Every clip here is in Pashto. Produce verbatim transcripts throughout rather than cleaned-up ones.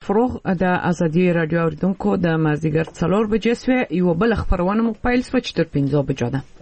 فروغ د ازادي رادیو اوریدونکو د مازیګر څلور بجې سوه یو بل خبرونه مو پیل سو چې تر پنځه بجو ده.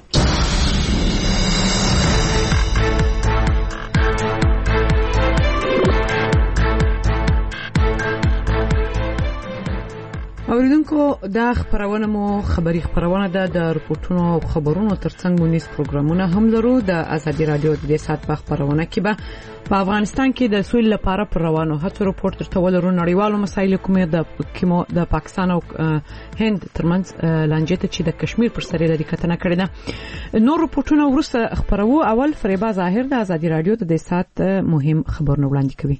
اوریدونکو دا خبرونه مو خبري خبرونه ده د رپورټونو او خبرونو ترڅنګ مو نیس پروګرامونه هم لرو. د ازادي رادیو د سات په خبرونه کې به په افغانستان کې د سولې لپاره پر روانو هڅو رپورټ ترته ولرو. نړیوالو مسایلو کومه د کومه د پاکستان او هند ترمنځ لانجه چې د کشمیر پر سر لري کتنه کړې ده. نور رپورټونه ورسته خبرو. اول فریبا ظاهر د ازادي رادیو د سات مهم خبرونه وړاندې کوي.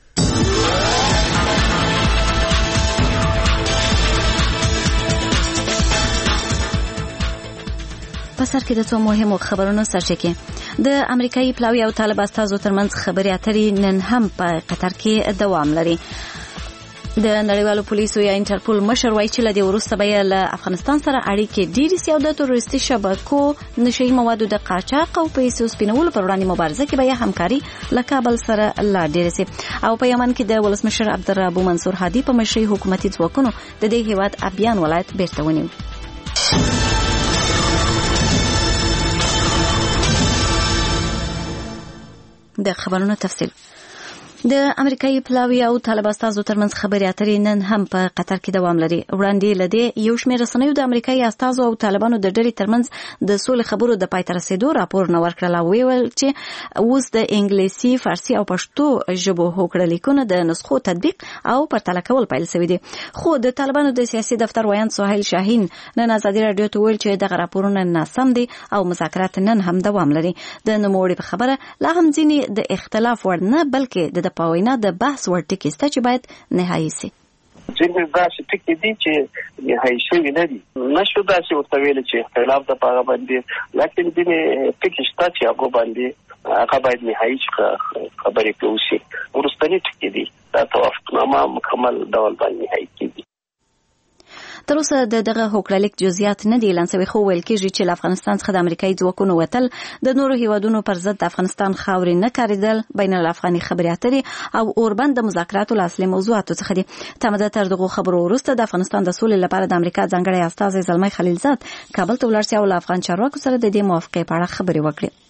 په سر کې د څو مهمو خبرونو سرچکه د امریکایي پلاوی او طالب استازو ترمنځ خبري اترې نن هم په قطر کې دوام لري. د نړیوالو پولیسو یا انټرپول مشر وایي چې لدی ورسته به له افغانستان سره اړیکې ډېرې سي او د تروریستي شبکو نشئی موادو د قاچاق او پیسو سپینولو پر وړاندې مبارزه کې به همکاري له کابل سره لا ډېر سي. او په یمن کې د ولسمشر عبدالرب منصور هادي په مشرۍ حکومتي ځواکونو د دې هیواد ابیان ولایت بیرته ونیو. د خبرونو تفصیل. د امریکایي پلاوی او طالب استازو ترمنځ خبري اترې نن هم په قطر کې دوام لري. وړاندې لدې یو شمېر رسنیو د امریکایي استازو او طالبانو د ډلې ترمنځ د سولې خبرو د پای ته رسیدو راپور نه ورکړل او ویل چې اوس د انګلیسي، فارسي او پښتو ژبو هوکړه لیکونه د نسخو تطبیق او پرتله کول پیل شوی دي. خو د طالبانو د سیاسي دفتر ویاند سهیل شاهین نن ازادي رادیو ته ویل چې دغه راپورونه ناسم دي او مذاکرات نن هم دوام لري. د نوموړي په خبره لا هم ځینې د اختلاف وړ نه بلکې د پاوینا د بحث ور ټکی سته چې باید نهایی سي. ځینې داسې ټکي دي چې نهایی شوي نه دي. نشو داسې ورته ویل چې اختلاف د پاغه باندې، لیکن ځینې ټکي شته چې هغه باندې هغه باید نهایی خبرې کوي. ورستنی ټکي دي دا توافقنامه مکمل ډول باندې نهایی کیږي. تر اوسه د دغه هوکړلیک جزئیات نه دي اعلان شوي، خو ویل کېږي چې له افغانستان څخه د امریکایي ځواکونو وتل، د نورو هیوادونو پر ضد د افغانستان خاورې نه کاریدل، بین الافغاني خبرې اترې او اوربند د مذاکراتو له اصلي موضوعاتو څخه دي. تمده تر دغو خبرو وروسته د افغانستان د سولې لپاره د امریکا ځانګړی استازی زلمی خلیلزاد کابل ته ولاړ سي او له افغان چارواکو سره د دې موافقې په اړه خبرې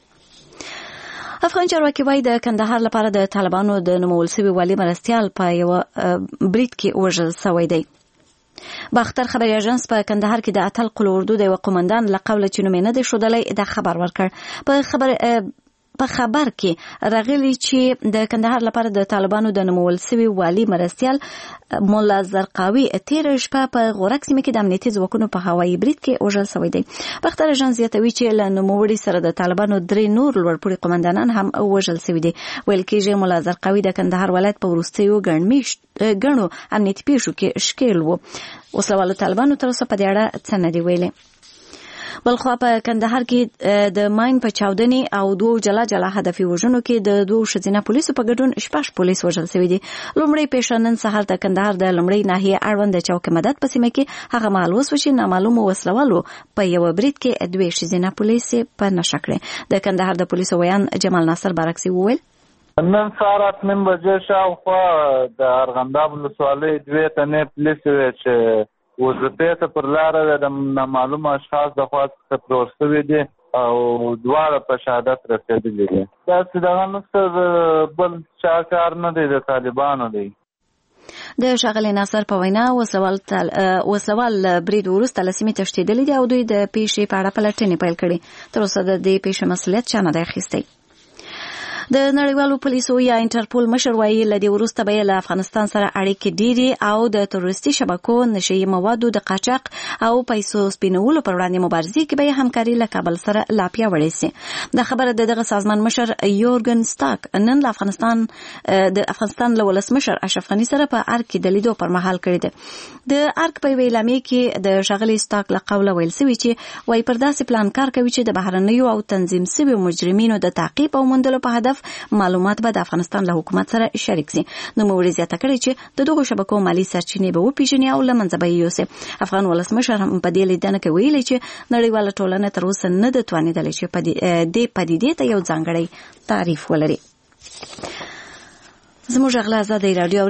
وکړي. افغان چارواکي وايي د کندهار لپاره د طالبانو د نومول شوي والي مرستیال په یو برید کې وژل شوی دی. باختر خبري اژانس په کندهار کې د اتل قل اردو د یو قومندان له قوله چې نوم نه دی ښودلی دا خبر ورکړ. په خبر په خبر کې راغلی چې د کندهار لپاره د طالبانو د نومول شوي والي مرستیال مولا زرقاوي تیر شپه په غورک سیمه کې د امنیتي ځواکونو په هوایي برید کې وژل شوی دی. باختر اژانس زیاتوي چې له نوموړي سره د طالبانو درې نور لوړپوړي قومندانان هم وژل شوي دي. ویل کېږي مولا زرقاوي د کندهار ولایت په وروستیو ګڼو امنیتي پیښو کې ښکېل و. وسلوالو طالبانو تر اوسه په دې اړه څه نه دي ویلي. بلخوا په کندهار کې د ماین په چاودنې او دوه جلا جلا هدفي وژنو کې د دوه ښځینه پولیسو په ګډون شپږ پولیس وژل شوي دي. لومړی پیښه نن سهار د کندهار د لومړۍ ناحیې اړوند د چوک مدد په سیمه کې هغه مهال وسوه چې نامعلومو وسلوالو په یوه برید کې دوه ښځینه پولیس په نښه کړې. د کندهار د پولیسو ویان جمال ناصر بارکسي وویل نن سهار اته نیم بجې شاوخوا د ارغنداب ولسوالۍ دوې تنې پولیس وې چې وظیفې ته پر لاره د نامعلومو اشخاص د خوا څخه پلور شوي دي او دواړه په شهادت رسېدلي دي. داسې دغه نسته بل چا کار نه دی، د طالبانو دی. د ښاغلي ناصر په وینا وسوال تل وسوال برید وروسته له سیمې تښتېدلي دي او دوی د پیښې په اړه پلټنې پیل کړي. تر اوسه د دې پیښې مسؤلیت چا نه دی اخیستی. د نړیوالو پولیسو یا انټرپول مشر وایي له دې وروسته به له افغانستان سره اړیکې ډېرې او د تروریستي شبکو نشئی موادو د قاچاق او پیسو سپینولو پر وړاندې مبارزې کې به همکاري له کابل سره لا پیاوړې سي. دا خبره د دغه سازمان مشر یورګن سټاک نن له افغانستان د افغانستان له ولسمشر اشرف غني سره په ارګ کې د لیدو پر مهال کړی دی. د ارګ په یوې اعلامیې کې د ښاغلي سټاک له قوله ویل شوي چې وایي پر داسې پلان کار کوي چې د بهرنیو او تنظیم شویو مجرمینو د تعقیب او موندلو په هدف معلومات به د افغانستان له حکومت سره شریک سي. نوموړي زیاته کړې چې د دغو شبکو مالي سرچینې به وپیژني او له منځه به یې یوسي. افغان ولسمشر هم په دې لیدنه کې ویلي چې نړیواله ټولنه تر اوسه نه ده توانېدلې چې دې پدیدې ته یو ځانګړی تعریف ولري. زموږ غلا آزادۍ راډیو اوري.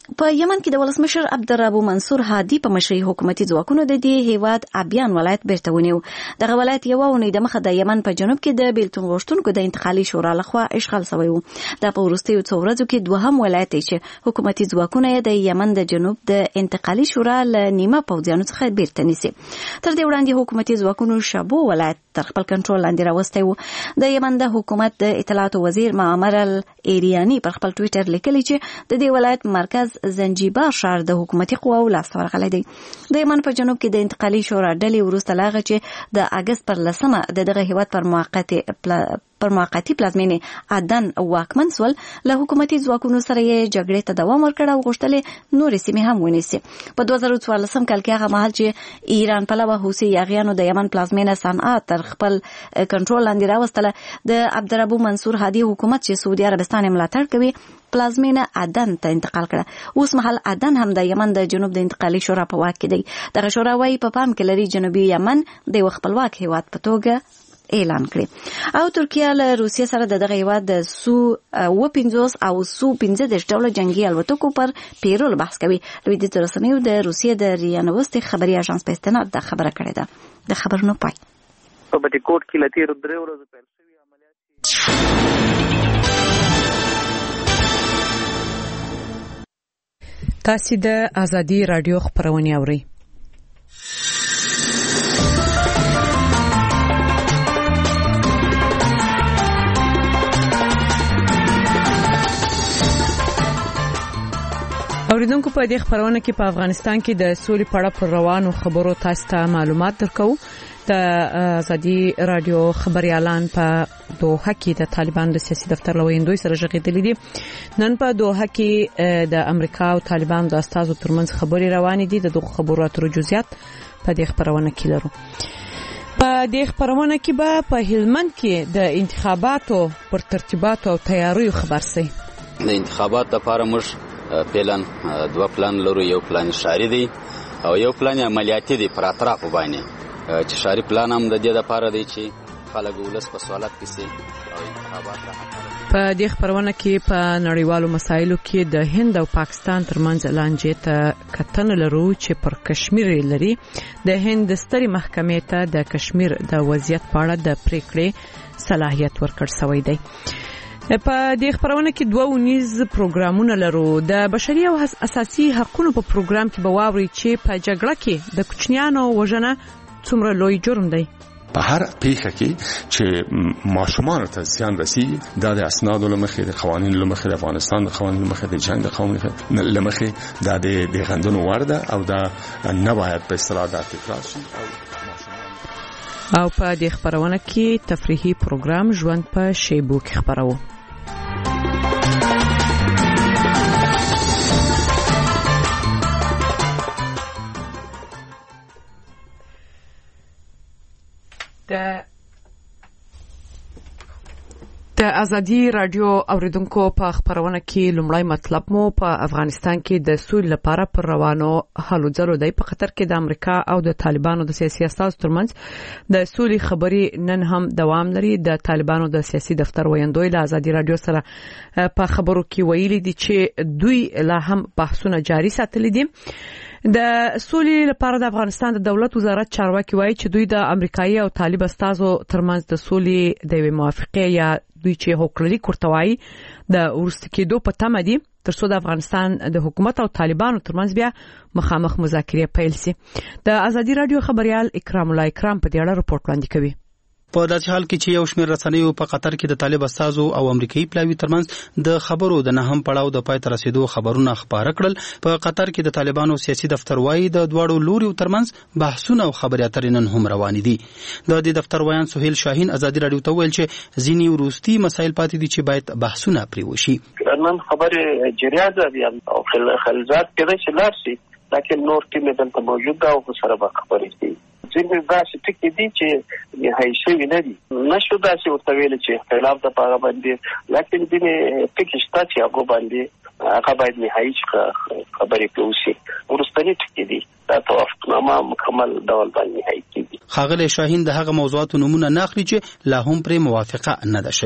په یمن کې د ولسمشر عبدالرب منصور هادي په مشرۍ حکومتي ځواکونو د دې هیواد ابیان ولایت بیرته ونیو. دغه ولایت یو اونۍ د مخه د یمن په جنوب کې د بیلتون غوښتونکو د انتقالي شورا لخوا اشغال شوی و. دا په وروستیو څو ورځو کې دوهم ولایت دی چې حکومتي ځواکونه یې د یمن د جنوب د انتقالي شورا له نیمه پوځیانو څخه بیرته نیسي. تر دې وړاندې حکومتي ځواکونو شابو ولایت تر خپل کنټرول لاندې راوستی و. د یمن د حکومت د اطلاعاتو وزیر معمر الایریانی پر خپل ټویټر لیکلی چې د دې ولایت مرکز زنجبار ښار د حکومتي قواو لاسته ورغلی دی. د یمن په جنوب کې د انتقالي شورا ډلې وروسته له هغه چې د اګست پر لسمه د دغه هیواد پر موقتي پر موقتي پلازمینې عدن واکمن سول، له حکومتي ځواکونو سره یې جګړې ته دوام ورکړ او غوښتل نورې سیمې هم ونیسي. په دوه زره څوارلسم کال کې هغه مهال چې ایران پلوه حوثي یاغیانو د یمن پلازمینه صنعا تر خپل کنټرول لاندې راوستله، د عبدالرب منصور هادي حکومت چې سعودي عربستان ملاتړ کوي پلازمینه عدن ته انتقال کړه. اوس مهال عدن هم د یمن د جنوب د انتقالي شورا په واک کې دی. دغه شورا وايي په پام کې لري جنوبي یمن د یو خپلواک هیواد په توګه اعلان کړي. او ترکیه له روسیې سره د دغه هیواد د سو و پنځوس او سو پنځه دېرش ډوله جنگي الوتکو پر پیرول بحث کوي. لویدیځو رسنیو د روسیې د ریا نوستي خبري اژانس په استناد د خبره کړې ده. د خبرونو پای په بټیکوټ کې لتیر درې ورځې پیل شوی عملیات. تاسو د ازادي رادیو خبرونه اورئ. اوریدونکو په دې خبرونه کې په افغانستان کې د سولې په اړه پر روانو خبرو تاسو ته معلومات درکو. د ازادي رادیو خبريالان په دوحه کې د طالبانو د سیاسي دفتر لویندوی سره ژغېدلې دي. نن په دوحه کې د امریکا او طالبانو د استازو ترمنځ خبري روانې دي. د دغه خبرو اترو جزئیات په دې خبرونه کې لرو. په دې خبرونه کې به په هلمند کې د انتخاباتو پر ترتیباتو او تیاریو خبر سي. د انتخابات لپاره موږ پلان دوه پلان لرو. یو پلان شهري دی او یو پلان عملیاتي دی پر اطراف باندې، چې شهري پلان هم د دې لپاره دی چې خلک ولس په سوالات کې سي او انتخابات راځي. په دې خبرونه کې په نړیوالو مسایلو کې د هند او پاکستان ترمنځ لانجې ته کتنه لرو چې پر کشمیر لري. د هند ستري محکمې ته د کشمیر د وضعیت په اړه د پریکړې صلاحیت ورکړ شوی دی. په دې خبرونه کې دوه ونیز پروګرامونه لرو. د بشري او اساسي حقوقو په پروګرام کې به واوري چې په جګړه کې د کوچنیانو وژنه څومره لوی جرم دی. په هر پیښه کې چې ماشومان ته زیان رسیږي، دا د اسنادو لمخې، د قوانینو لمخې، د افغانستان د قوانینو لمخې، د جنگ د قوانینو لمخې، دا د غندنو وړ ده او دا نه باید په اصطلاح دا تکرار شي. او په دې خبرونه کې تفریحي پروګرام ژوند په شیبو کې خبرو. د د ازادي رادیو اوریدونکو په خبرونه کې لومړی مطلب مو په افغانستان کې د سولې لپاره پر روانو هلو ځلو دی. په قطر کې د امریکا او د طالبانو د سیاسي استازو ترمنځ د سولې خبري نن هم دوام لري. د طالبانو د سیاسي دفتر ویاندوی له ازادي رادیو سره په خبرو کې ویلي دي چې دوی لا هم بحثونه جاري ساتلي دي. د سولې لپاره د افغانستان د دولت وزارت چارواکي وایي چې دوی د امریکایي او طالب استازو ترمنځ د سولې د موافقه یا دوی چې هوکړلي کورتوای د ورست کېدو په تمه دي ترڅو د افغانستان د حکومت او طالبانو ترمنځ بیا مخامخ مذاکرې پیل شي. د ازادي رادیو خبريال اکرام الله اکرام په دې اړه رپورټ وړاندې کوي. په داسې حال کې چې یو شمېر رسنیو په قطر کې د طالب استازو او امریکایي پلاوي ترمنځ د خبرو د نهم پړاو د پای ته رسیدو خبرونه خبره کړل. په قطر کې د طالبانو سیاسي دفتر وایي د دواړو لوري ترمنځ بحثونه او خبرې اترې نن هم روان دي. د دې دفتر ویان سهیل شاهین ازادي رادیو ته ویل چې ځینې وروستي مسایل پاتې دي چې باید بحثونه پرې وشي. نن خبرې جریان دي او خلزات کې چې لارسي لکه نور ټیم دلته موجود ده او سره به خبرې دي. ځینې داسې ټکي دي چې نهایي شوي نه دي. نشو داسې ورته ویلی چې اختلاف د په هغه باندې، لیکن ځینې ټکي شته چې هغو باندې هغه باید نهایي خبرې پرې وشي. وروستني ټکي دي دا توافقنامه مکمل ډول باندې نهایي کېږي. ښاغلی شاهین د هغه موضوعاتو نومونه نه اخلي چې لا هم پرې موافقه نه ده شوې.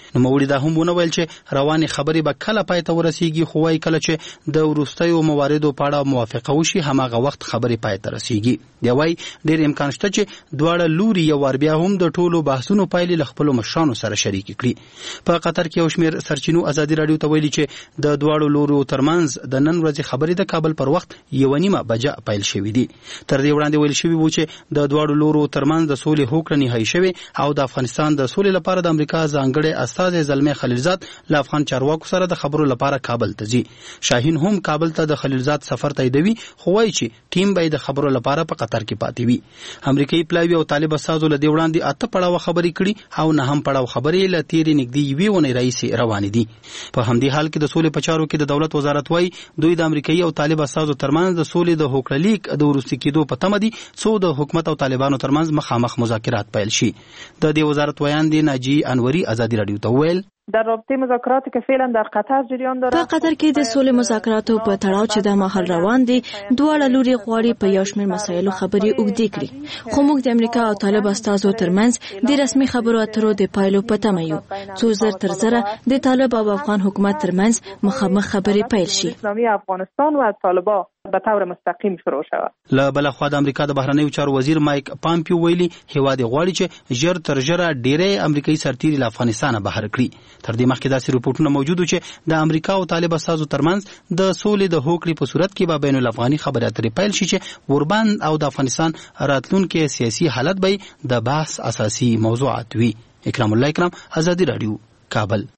نو موري دا هم ونه ویل چې رواني خبرې به کله پای ته ورسیږي، خو وايي کله چې د وروستیو مواردو په اړه موافقه وشي هماغه وخت خبرې پای ته رسیږي. دی وايي ډېر امکان شته چې دواړه لوري یو ور بیا هم د ټولو بحثونو پایلې له خپلو مشرانو سره شریک کړي. په قطر کې یو شمېر سرچینو ازادي راډیو ته ویلي چې د دواړو لورو ترمنځ د نن ورځې خبرې د کابل پر وخت یو نیمه بجه پیل شوې دي. تر دې وړاندې ویل شوي وو چې د دواړو لورو ترمنځ د سولې هوکړه نهایی شوې او د افغانستان د سولې لپاره د امریکا ځانګړی استازی زلمی خلیلزاد له افغان چارواکو سره د خبرو لپاره کابل ته ځي. شاهین هم کابل ته د خلیلزاد سفر تاییدوي، خو وایي چې ټیم به د خبرو لپاره په قطر کې پاتې وي. امریکایي پلاوي او طالب استازو له دې وړاندې اته پړاوه خبرې کړي او نه هم پړاو خبرې له تیرې نږدې یوې اونۍ راهیسې روانې دي. په همدې حال کې د سولې په چارو کې د دولت وزارت وایي دوی د امریکایي او طالب استازو ترمنځ د سولې د هوکړه لیک د وروستي کېدو په تمه دي څو د حکومت او طالبانو ترمنځ مخامخ مذاکرات پیل شي. د دې وزارت ویان دی ناجی انوري ازادي راډیو ته ویل در رابطه مذاکراتی که فعلا در قطر جریان داره. په قطر کې د سولې مذاکراتو په تړاو چې د مهال روان دي، دواړه لوري غواړي په یو شمېر مسایلو خبرې اوږدې کړي، خو موږ د امریکا او طالب استازو ترمنځ د رسمي خبرو اترو د پایلو په تمه یو څو زر تر زره د طالب او افغان حکومت ترمنځ مخامخ خبرې پیل شي. اسلامي افغانستان و طالبان به طور مستقیم شروع شود. له بل خوا د امریکا د بهرنیو چارو وزیر مایک پامپیو ویلي هیواد غواړي چې ژر تر ژره ډېرې امریکایي سرتیري له افغانستانه بهر کړي. تر دې مخکې داسې رپورټونه موجود و چې د امریکا او طالب استازو ترمنځ د سولې د هوکړې په صورت کې به بین الافغاني خبرې اترې پیل شي چې اوربند او د افغانستان راتلونکي سیاسي حالت به د بحث اساسي موضوعات وي. اکرام الله اکرام، ازادي راډیو، کابل.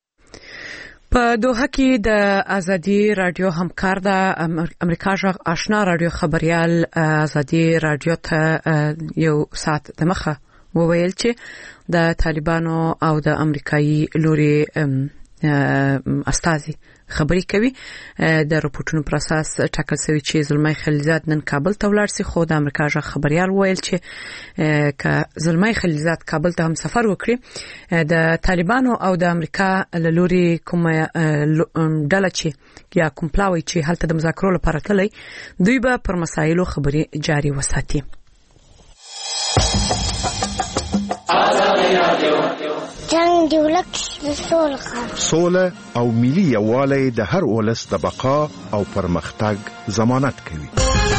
په دوحه کې د ازادي رادیو همکار د امریکا جغ آشنا رادیو خبريال ازادي رادیو ته یو ساعت د مخه وویل چې د طالبانو او د امریکایي لوري استازي خبري کوي. د رپورټونو پر اساس ټاکل شوی چې زلمی خلیلزاد نن کابل ته ولاړ سي، خو د امریکا جغ خبريال ویل چې ک زلمی خلیلزاد کابل ته هم سفر وکړي د طالبانو او د امریکا لوري کوم ډله چې یا کوم پلاوی چې هلته د مذاکرو لپاره تللی دوی به پر مسایلو خبري جاري وساتي. جنگ دی ولک د سولې سوله او ملي یووالی د هر ولس د بقا او پرمختګ ضمانت کوي.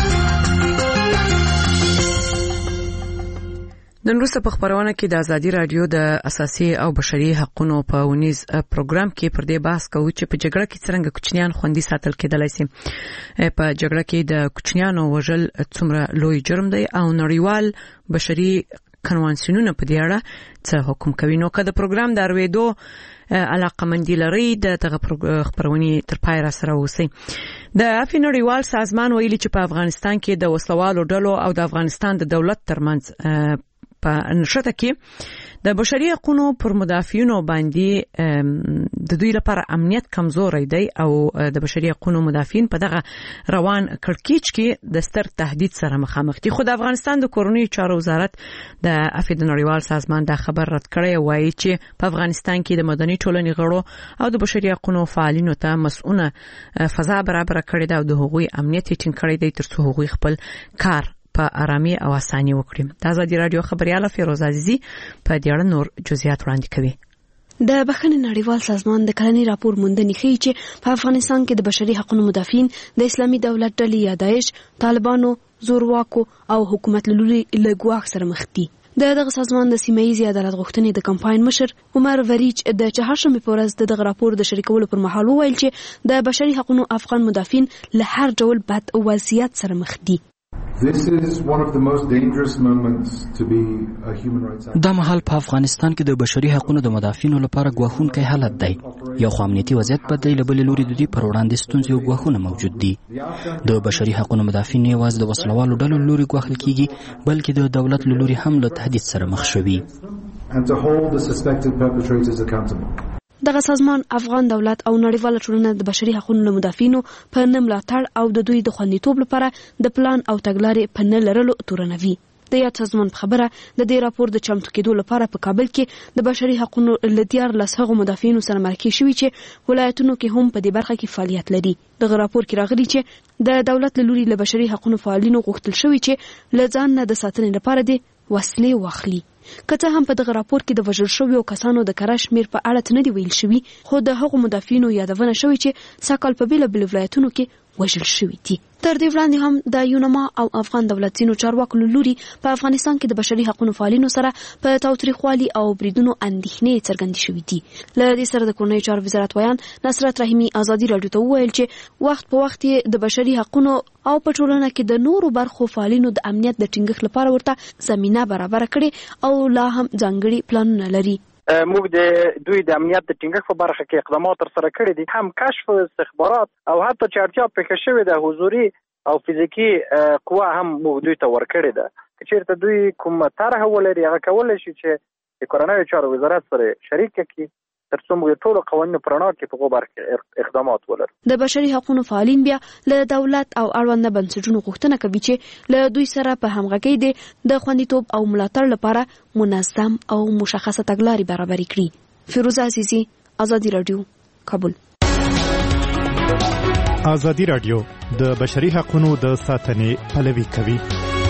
نن وروسته په خبرونه کې د ازادي رادیو د اساسي او بشري حقوقو په ونیز پروګرام کې پر دې بحث کوو چې په جګړه کې څنګه کوچنیان خوندي ساتل کېدلای شي. په جګړه کې د کوچنیانو وژل څومره لوی جرم دی او نړیوال بشري کنوانسیونونه په دې اړه څه حکم کوي. نو که د پروګرام د اړوېدو علاقمندي لري د دغه خبرونې تر پای را سره اوسئ. د عفوي نړیوال سازمان ویلي چې په افغانستان کې د وسلوالو ډلو او د افغانستان د دولت ترمنځ په نشته کې د بشري حقوقو پر مدافعینو باندې د دوی لپاره امنیت کمزوري دی او د بشري حقوقو مدافعین په دغه روان کړکېچ کې د ستر تهدید سره مخامخ دي. خو د افغانستان د کورنۍ چارو وزارت د عفوي نړیوال سازمان دا خبر رد کړی، وایي چې په افغانستان کې د مدني ټولنې غړو او د بشري حقوقو فعالینو ته مسؤونه فضا برابر کړې ده او د هغوی امنیت ټینګ کړی دی ترڅو هغوی خپل کار په آرامي او اساني وکړي. د ازادي رادیو خبرياله فیروز عزیزی په دې اړه نور جزئیات وړاندې کوي. د بخښنې نړیوال سازمان د کلنی راپور موندنې ښیي چې په افغانستان کې د بشري حقوقو مدافعین د اسلامي دولت ډلې یا داعش، طالبانو، زورواکو او حکومت له لوري له ګواښ سره مخ دي. د دغه سازمان د سیمه‌ییزې عدالت غوښتنې د کمپاین مشر عمر وریچ د چهارشنبې په ورځ د دغه راپور د شریکولو پر مهال وویل چې د بشري حقوقو افغان مدافعین له هر ډول بد وضعیت سره مخ دي. دا مهال په افغانستان کې د بشري حقوقو د مدافعینو لپاره ګواښونکی حالت دی. یو خو امنیتي وضعیت بد دی، له بلې لوري د دوی پر وړاندې ستونزې او ګواښونه موجود دي. د بشري حقوقو مدافعین یوازې د وسلوالو ډلو له لوري ګواښل کېږي، بلکې د دولت له لوري هم له تهدید سره مخ شوي. دغه سازمان افغان دولت او نړیواله ټولنه د بشري حقوقو مدافعینو په نه ملاتړ او د دوی د خوندیتوب لپاره د پلان او تګلارې په نه لرلو تورنوي. د یاد سازمان په خبره د دې راپور د چمتو کېدو لپاره په کابل کې د بشري حقوقو له دیارلس هغو مدافعینو سره مرکې شوي چې ولایتونو کې هم په دې برخه کې فعالیت لري. دغه راپور کې راغلي چې د دولت له لوري له بشري حقوقو فعالینو غوښتل شوي چې له ځان نه د ساتنې لپاره د وسلې واخلي. که څه هم په دغه راپور کې د وژل شویو کسانو د کره شمېر په اړه څه نه دي ویل شوي، خو د هغو مدافعینو یادونه شوې چې سږ کال په بېلابېلو ولایتونو کې وژل شوي دي. تر دې وړاندې هم د یونما او افغان دولت ځینو چارواکو له لوري په افغانستان کې د بشري حقوقو فعالینو سره په تاوتریخوالي او بریدونو اندېښنې څرګندې شوې دي. له دې سره د کورنیو چارو وزارت ویان نصرت رحیمي ازادي راډیو ته وویل چې وخت په وخت د بشري حقوقو او په ټولنه کې د نورو برخو فعالینو د امنیت د ټینګښت لپاره ورته زمينه برابر کړي او لا هم ځانګړي پلانونه لري. موږ د دوی د امنیت د ټینګښت په برخه کې اقدامات تر سره کړي دي، هم کشف استخبارات او حتی چې اړتیا پېښه شوې ده حضوري او فزیکي قوه هم موږ دوی ته ورکړې ده. که چېرته دوی کوم طرح ولري هغه کولی شي چې د کورنیو چارو وزارت سره شریک کړي تر څو موږ ټولو قوانینو په رڼا کې په هغو برخه کې اقدامات ولرو. د بشري حقوقو فعالین بیا له دولت او اړونده بنسټونو غوښتنه کوي چې له دوی سره په همغږۍ دي د خوندیتوب او ملاتړ لپاره منظم او مشخصه تګلارې برابرې کړي. فیروزه عزیزي، ازادي راډیو، کابل. ازادي راډیو د بشري حقوقو د ساتنې پلوي کوي.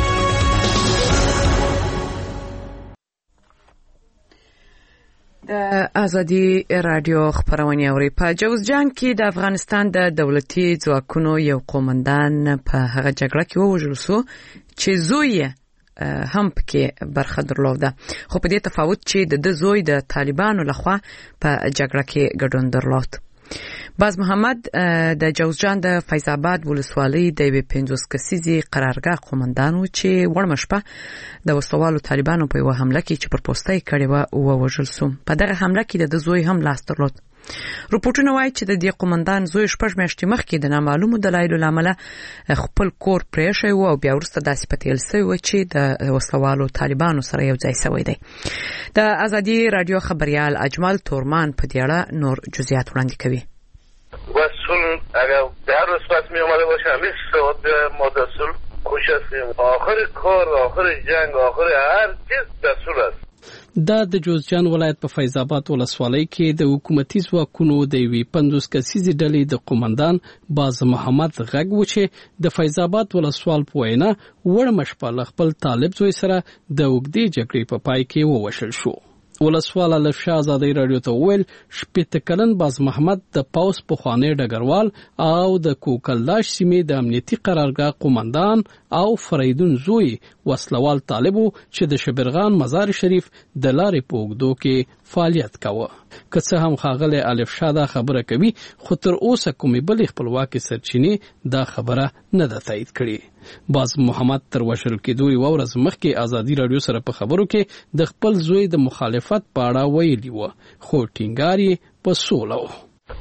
د ازادي رادیو خبرونه اوري. په جوزجان کې د افغانستان د دولتي ځواکونو یو قومندان په هغه جګړه کې ووژل شو چې زوی هم پکې برخه درلوده، خو په دې تفاوت چې د زوی د طالبانو لخوا په جګړه کې ګډون درلود. باز محمد د جوزجان د فیض آباد ولسوالۍ د یوې پنځوس کسیزې قرارګاه قومندان و چې وړمه شپه د وسوالو طالبانو په یوه حمله کې چې پر پوسته یې کړې وه ووژل شو. په دغه حمله کې د زوی هم لاس درلود. رپورټونه وایي چې د دې قومندان زوی شپږ میاشتې مخکې د نامعلومو دلایلو له امله خپل کور پرېښی و او بیا وروسته داسې پتیل سوی و چې د وسوالو طالبانو سره یو ځای سوی دی. د ازادي رادیو خبریال اجمل تورمان په دې اړه نور جزئیات وړاندې کوي. وصول اگر در روز پس می اومده باشم بیست ساعت ما دستور خوش هستیم. آخر کار، آخر جنگ، آخر هر چیز دستور است. دا د جوزجان ولایت په فیض آباد ولسوالۍ کې د حکومتي ځواکونو د یوې پنځوس کسیزې ډلې د قومندان باز محمد غږ و چې د فیض آباد ولسوال په وینا وړمه شپه له خپل طالب زوی سره د اوږدې جګړې په پای کې ووژل شو. ولسوال الفشا ازادي راډیو ته ویل شپږ کلن باز محمد د پاوس پخوانی ډګروال او د کوکلداش سیمې د امنیتي قرارګاه قومندان او فریدون زوی وسلوال طالبو چې د شبرغان مزار شریف د لارې په اوږدو کې فعالیت کاوه. که څه هم ښاغلی الفشا دا خبره کوي، خو تر اوسه کومې بلې خپلواکې سرچینې دا خبره نه ده تایید کړې. باز محمد تر وژل کېدو یوه ورځ مخکې ازادي راډیو سره په خبرو کې د خپل زوی د مخالفت په اړه ویلي وه، خو ټینګار یې په سوله و.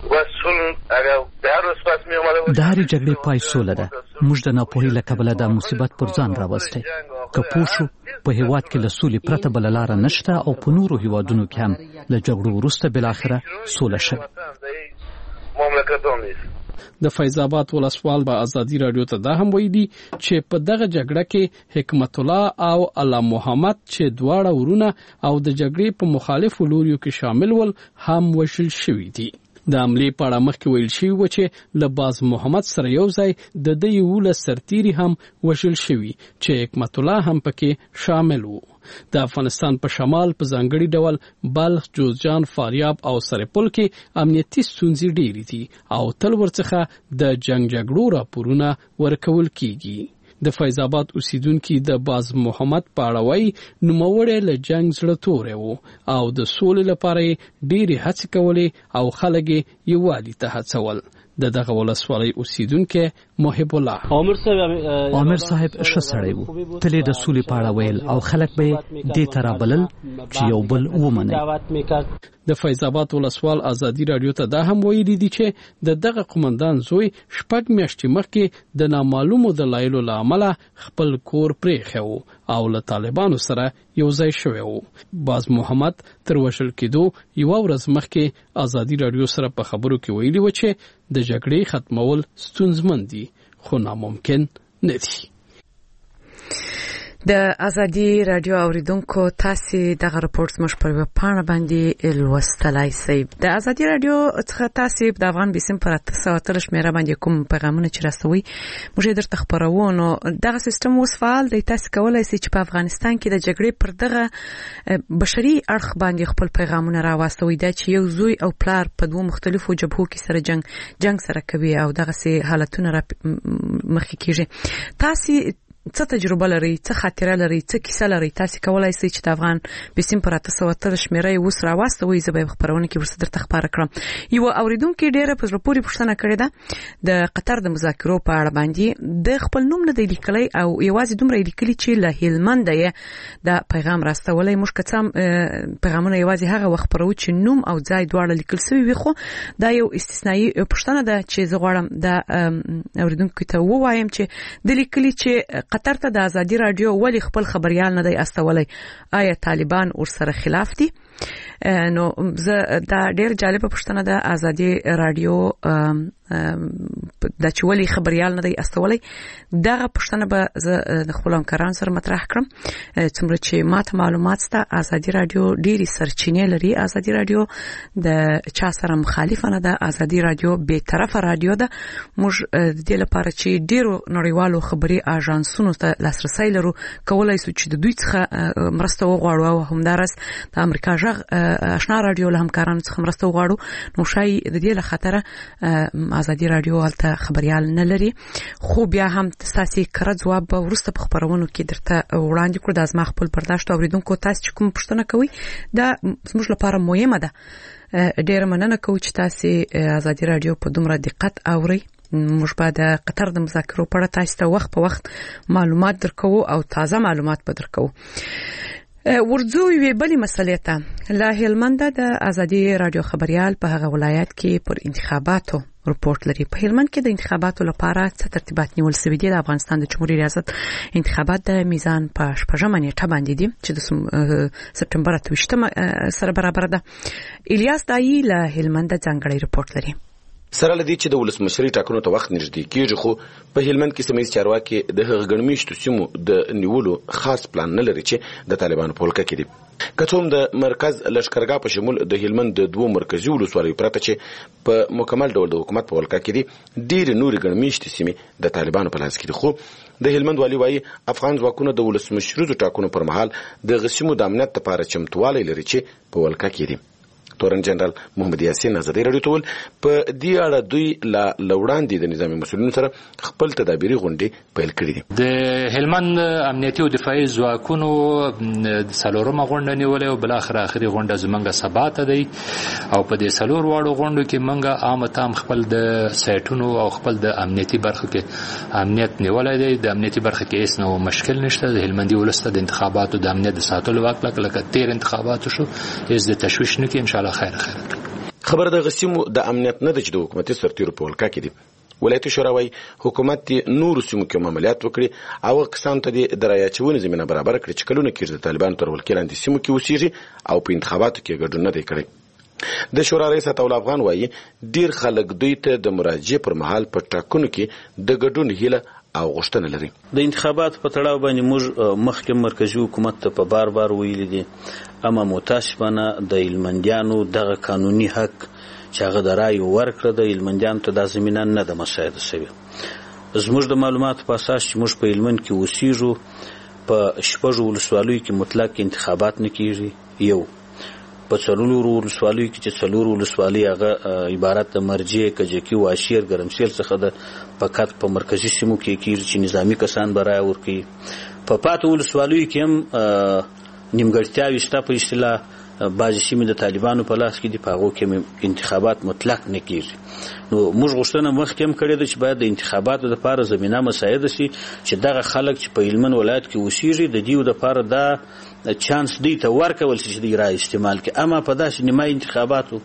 د هرې جګړې پای سوله ده. موږ د ناپوهۍ له کبله دا مصیبت پر ځان راوستی. که پوه شو په هېواد کې له سولې پرته بله لاره نشته او په نورو هېوادونو کې هم له جګړو وروسته بالاخره سوله شوه. د فیض آباد ولسوال به ازادي راډیو ته دا هم ویلي چې په دغه جګړه کې حکمت الله او الله محمد چې دواړه ورونه او د جګړې په مخالفو لوریو کې شامل ول هم وژل شوي دي. د حملې په اړه مخکې ویل شوي و چې له باز محمد سره یو ځای د ده یولس سرتیري هم وژل شوي چې حکمت الله هم پکې شامل وو. د افغانستان په شمال په ځانګړي ډول بلخ، جوزجان، فاریاب او سرپل کې امنیتي ستونزې ډېرې دي او تل ورڅخه د جنگ جګړو راپورونه ورکول کیږي. د فیض آباد اوسیدونکي د باز محمد په اړه وایي نوموړی له جنگ زړه توری و او د سولې لپاره یې ډېرې هڅې کولې او خلک یې یووالي ته هڅول. د دغه ولسوالۍ اوسیدونکی محب الله عامر صاحب ښه سړی و، تل یې د سولې په اړه ویل او خلک به یې دې ته رابلل چې یو بل ومني. د فیض آباد ولسوال ازادي راډیو ته دا هم ویلي دي چې د دغه قومندان زوی شپږ میاشتې مخکې د نامعلومو دلایلو له امله خپل کور پرېښی و او له طالبانو سره یو ځای شوی و. باز محمد تر وژل کېدو یوه ورځ مخکې ازادي راډیو سره په خبرو کې ویلي و چې د جګړې ختمول ستونزمن دي خو ناممکن نه دي. د ازادي رادیو اوریدونکو تاسو دغه راپورټ مش پر پاڼه باندې لوستلای شئ. د ازادي رادیو څخه تاسو د افغان بیسیم پر تاسو ترش مېره باندې کوم پیغامونه چې راستوي موږ درته خبرو. نو دغه سیستم اوس فعال دی. تاسو کولای شئ چې په افغانستان کې د جګړې پر دغه بشري اړخ باندې خپل پیغامونه راوستوي. دا چې یو زوی او پلار په دوه مختلفو جبهو کې سره جنگ جنگ سره کوي او دغه سي حالتونه را مخکې کیږي. تاسو څه تجربه لري، څه خاطره لري، څه کیسه لري؟ تاسو کولای شئ چې د افغان بیسیم پر تاسو تر شمیرې وس راوستوي. زه به خبرونه کې ورسره درته خبره کړم. یو اوریدونکو ډیره په زړه پورې پوښتنه کړې ده د قطر د مذاکرو په اړه باندې. د خپل نوم نه دی لیکلی او یوازې دومره لیکلی چې له هلمند یې د پیغام راستولای. موږ کڅم پیغامونه یوازې هغه وخت پرو چې نوم او ځای دواړه لیکل شوی وي. خو دا یو استثنایی پوښتنه ده چې زه غواړم د اوریدونکو ته ووایم چې د لیکلی چې قطر ته د ازادي رادیو ولی خپل خبريال نه دی استولای. آیا طالبان ورسره خلاف دي؟ نو زه دا ډیر جالبه پوښتنه ده. ازادي رادیو د چولي خبريال نه دی استولای. دغه پوښتنه به زه د خپل همکارانو سره مطرح کړم. څومره چې ماته معلومات سته ازادي رادیو ډيري سرچینې لري. ازادي رادیو د چا سره مخالفه نه ده. ازادي رادیو به طرفه رادیو ده. موږ د دې لپاره چې ډیرو نړیوالو خبري اژانسونو ته لاسرسي لرو کولای شو چې د دوی څخه مرسته وغواړو او همدارس د امریکا ژغ آشنا رادیو له همکارانو څخه مرسته وغواړو. نو شای د دې له خاطره ازادي رادیو الته خبريال نه لري. خو بیا هم تاسو کړه جواب به ورسته په خبرونو کې درته وړاندې کړو. د ازما خپل برداشت اوریدونکو تاسو چې کوم پوښتنه کوي دا زموږ لپاره مهمه ده. ډیر مننه کوم چې تاسو ازادي رادیو په دومره دقت اوري. موږ به د قطر د مذاکرو په اړه تاسو ته وخت په وخت معلومات درکو او تازه معلومات به درکو. ورځو یوې بلې مسلې ته له هلمند د ازادي رادیو خبريال په هغه ولایت کې پر انتخاباتو رپورت لري. په هلمند کې د انتخاباتو لپاره څه ترتیبات نیول شوي دي؟ د افغانستان د جمهوریت ریاست انتخابات د میزان په شپږمه نیټه باندې دي چې د سپتمبر اته ویشتمه سره برابر ده. الیاس دایي له هلمند ځانګړی رپورت لري. سره لدی چې د ولسمشري ټاکنو ته وخت نږدې کیږي خو په هلمند کې سیمه چارواکي د هغه ګڼمیشتو سیمو د نیولو خاص پلان نه لري چې د طالبانو په ولکه کې دي. کڅوم د مرکز لشکرګاه په شمول د هلمند د دوه مرکزي ولسوالیو پرته چې په مکمل ډول د حکومت په ولکه کې دي ډېر نوري ګڼمیشتي سیمې د طالبانو په لاس کې دي. خو د هلمند والی وايي افغان ځواکونه د ولسمشري ټاکنو پر مهال د غسیمو د امنیت لپاره چمتووالی لري چې په ولکه کې دي. تورن جنرال محمد یاسین ازادي رادیو ټول په دې اړه دوی لا لوړاندې د نظامی مسؤلینو سره خپل تدابیري غونډې پیل کړې دي. د هلمند امنیتي او دفاعي ځواکونو د څلورمه غونډه نیولې او بل اخر اخري غونډه زمونږه سبا ته دی او په دې څلور واړو غونډو کې مونږه عام تام خپل د سایټونو او خپل د امنیتي برخه کې امنیت نیولای دی. د امنیتي برخه کې هیڅ نو مشکل نشته. د هلمندي ولسته د انتخاباتو د امنیت د ساتلو واک لکه تیر انتخاباتو شو هیڅ د تشویش نه کې ان شاء الله خیر خیر. خبر د غسیمو د امنیت نه د چې د حکومتي سرتیرو په ولکه کې دي. ولایتي شورا وايي حکومت نور سیمو کې عملیات وکړي او کسان ته د رايچونې زمينه برابر کړي چې کلونه کې د طالبانو تر ولکې لاندې سیمو کې اوسېږي او په انتخاباتو کې ګډون نه دی کړی. د شورا رئیس عطاول افغان وايي ډیر خلک دوی ته د مراجعه پر مهال په ټاکنو کې د ګډون هیله او غوښتنه لري. د انتخابات په تړاو باندې موږ مخکې مرکزی حکومت ته په بار بار ویلي دي اما متاسفانه د هلمندیانو دغه قانوني حق چې هغه د رایې ورکړه د هلمندیانو ته دا زمینه نه ده مساعده شوې. زموږ د معلوماتو په اساس چې موږ په هلمند کې اوسېږو په شپږو ولسوالیو کې مطلق انتخابات نه کېږي. یو په څلورو ولسوالیو کې چې څلور ولسوالۍ هغه عبارت د مرجع کجکي واشیر ګرمسیل څخه ده فقط په مرکزی سیمو کې کېږي چې نظامی کسان به رایه ورکوي. په پاتو ولسوالیو کې هم نیمګړتیاوې شته په اصطلاح بعضې سیمې د طالبانو په لاس کې دي په هغو کې انتخابات مطلق نه کېږي. نو موږ غوښتنه مخکې هم کړې ده چې باید د انتخاباتو دپاره زمینه مساعده شي چې دغه خلک چې په هلمند ولایت کې اوسېږي د دیو دپاره دا چانس دوی ته ورکول شي چې دوی رایې استعمال کړي. اما په داسې نیمه انتخاباتو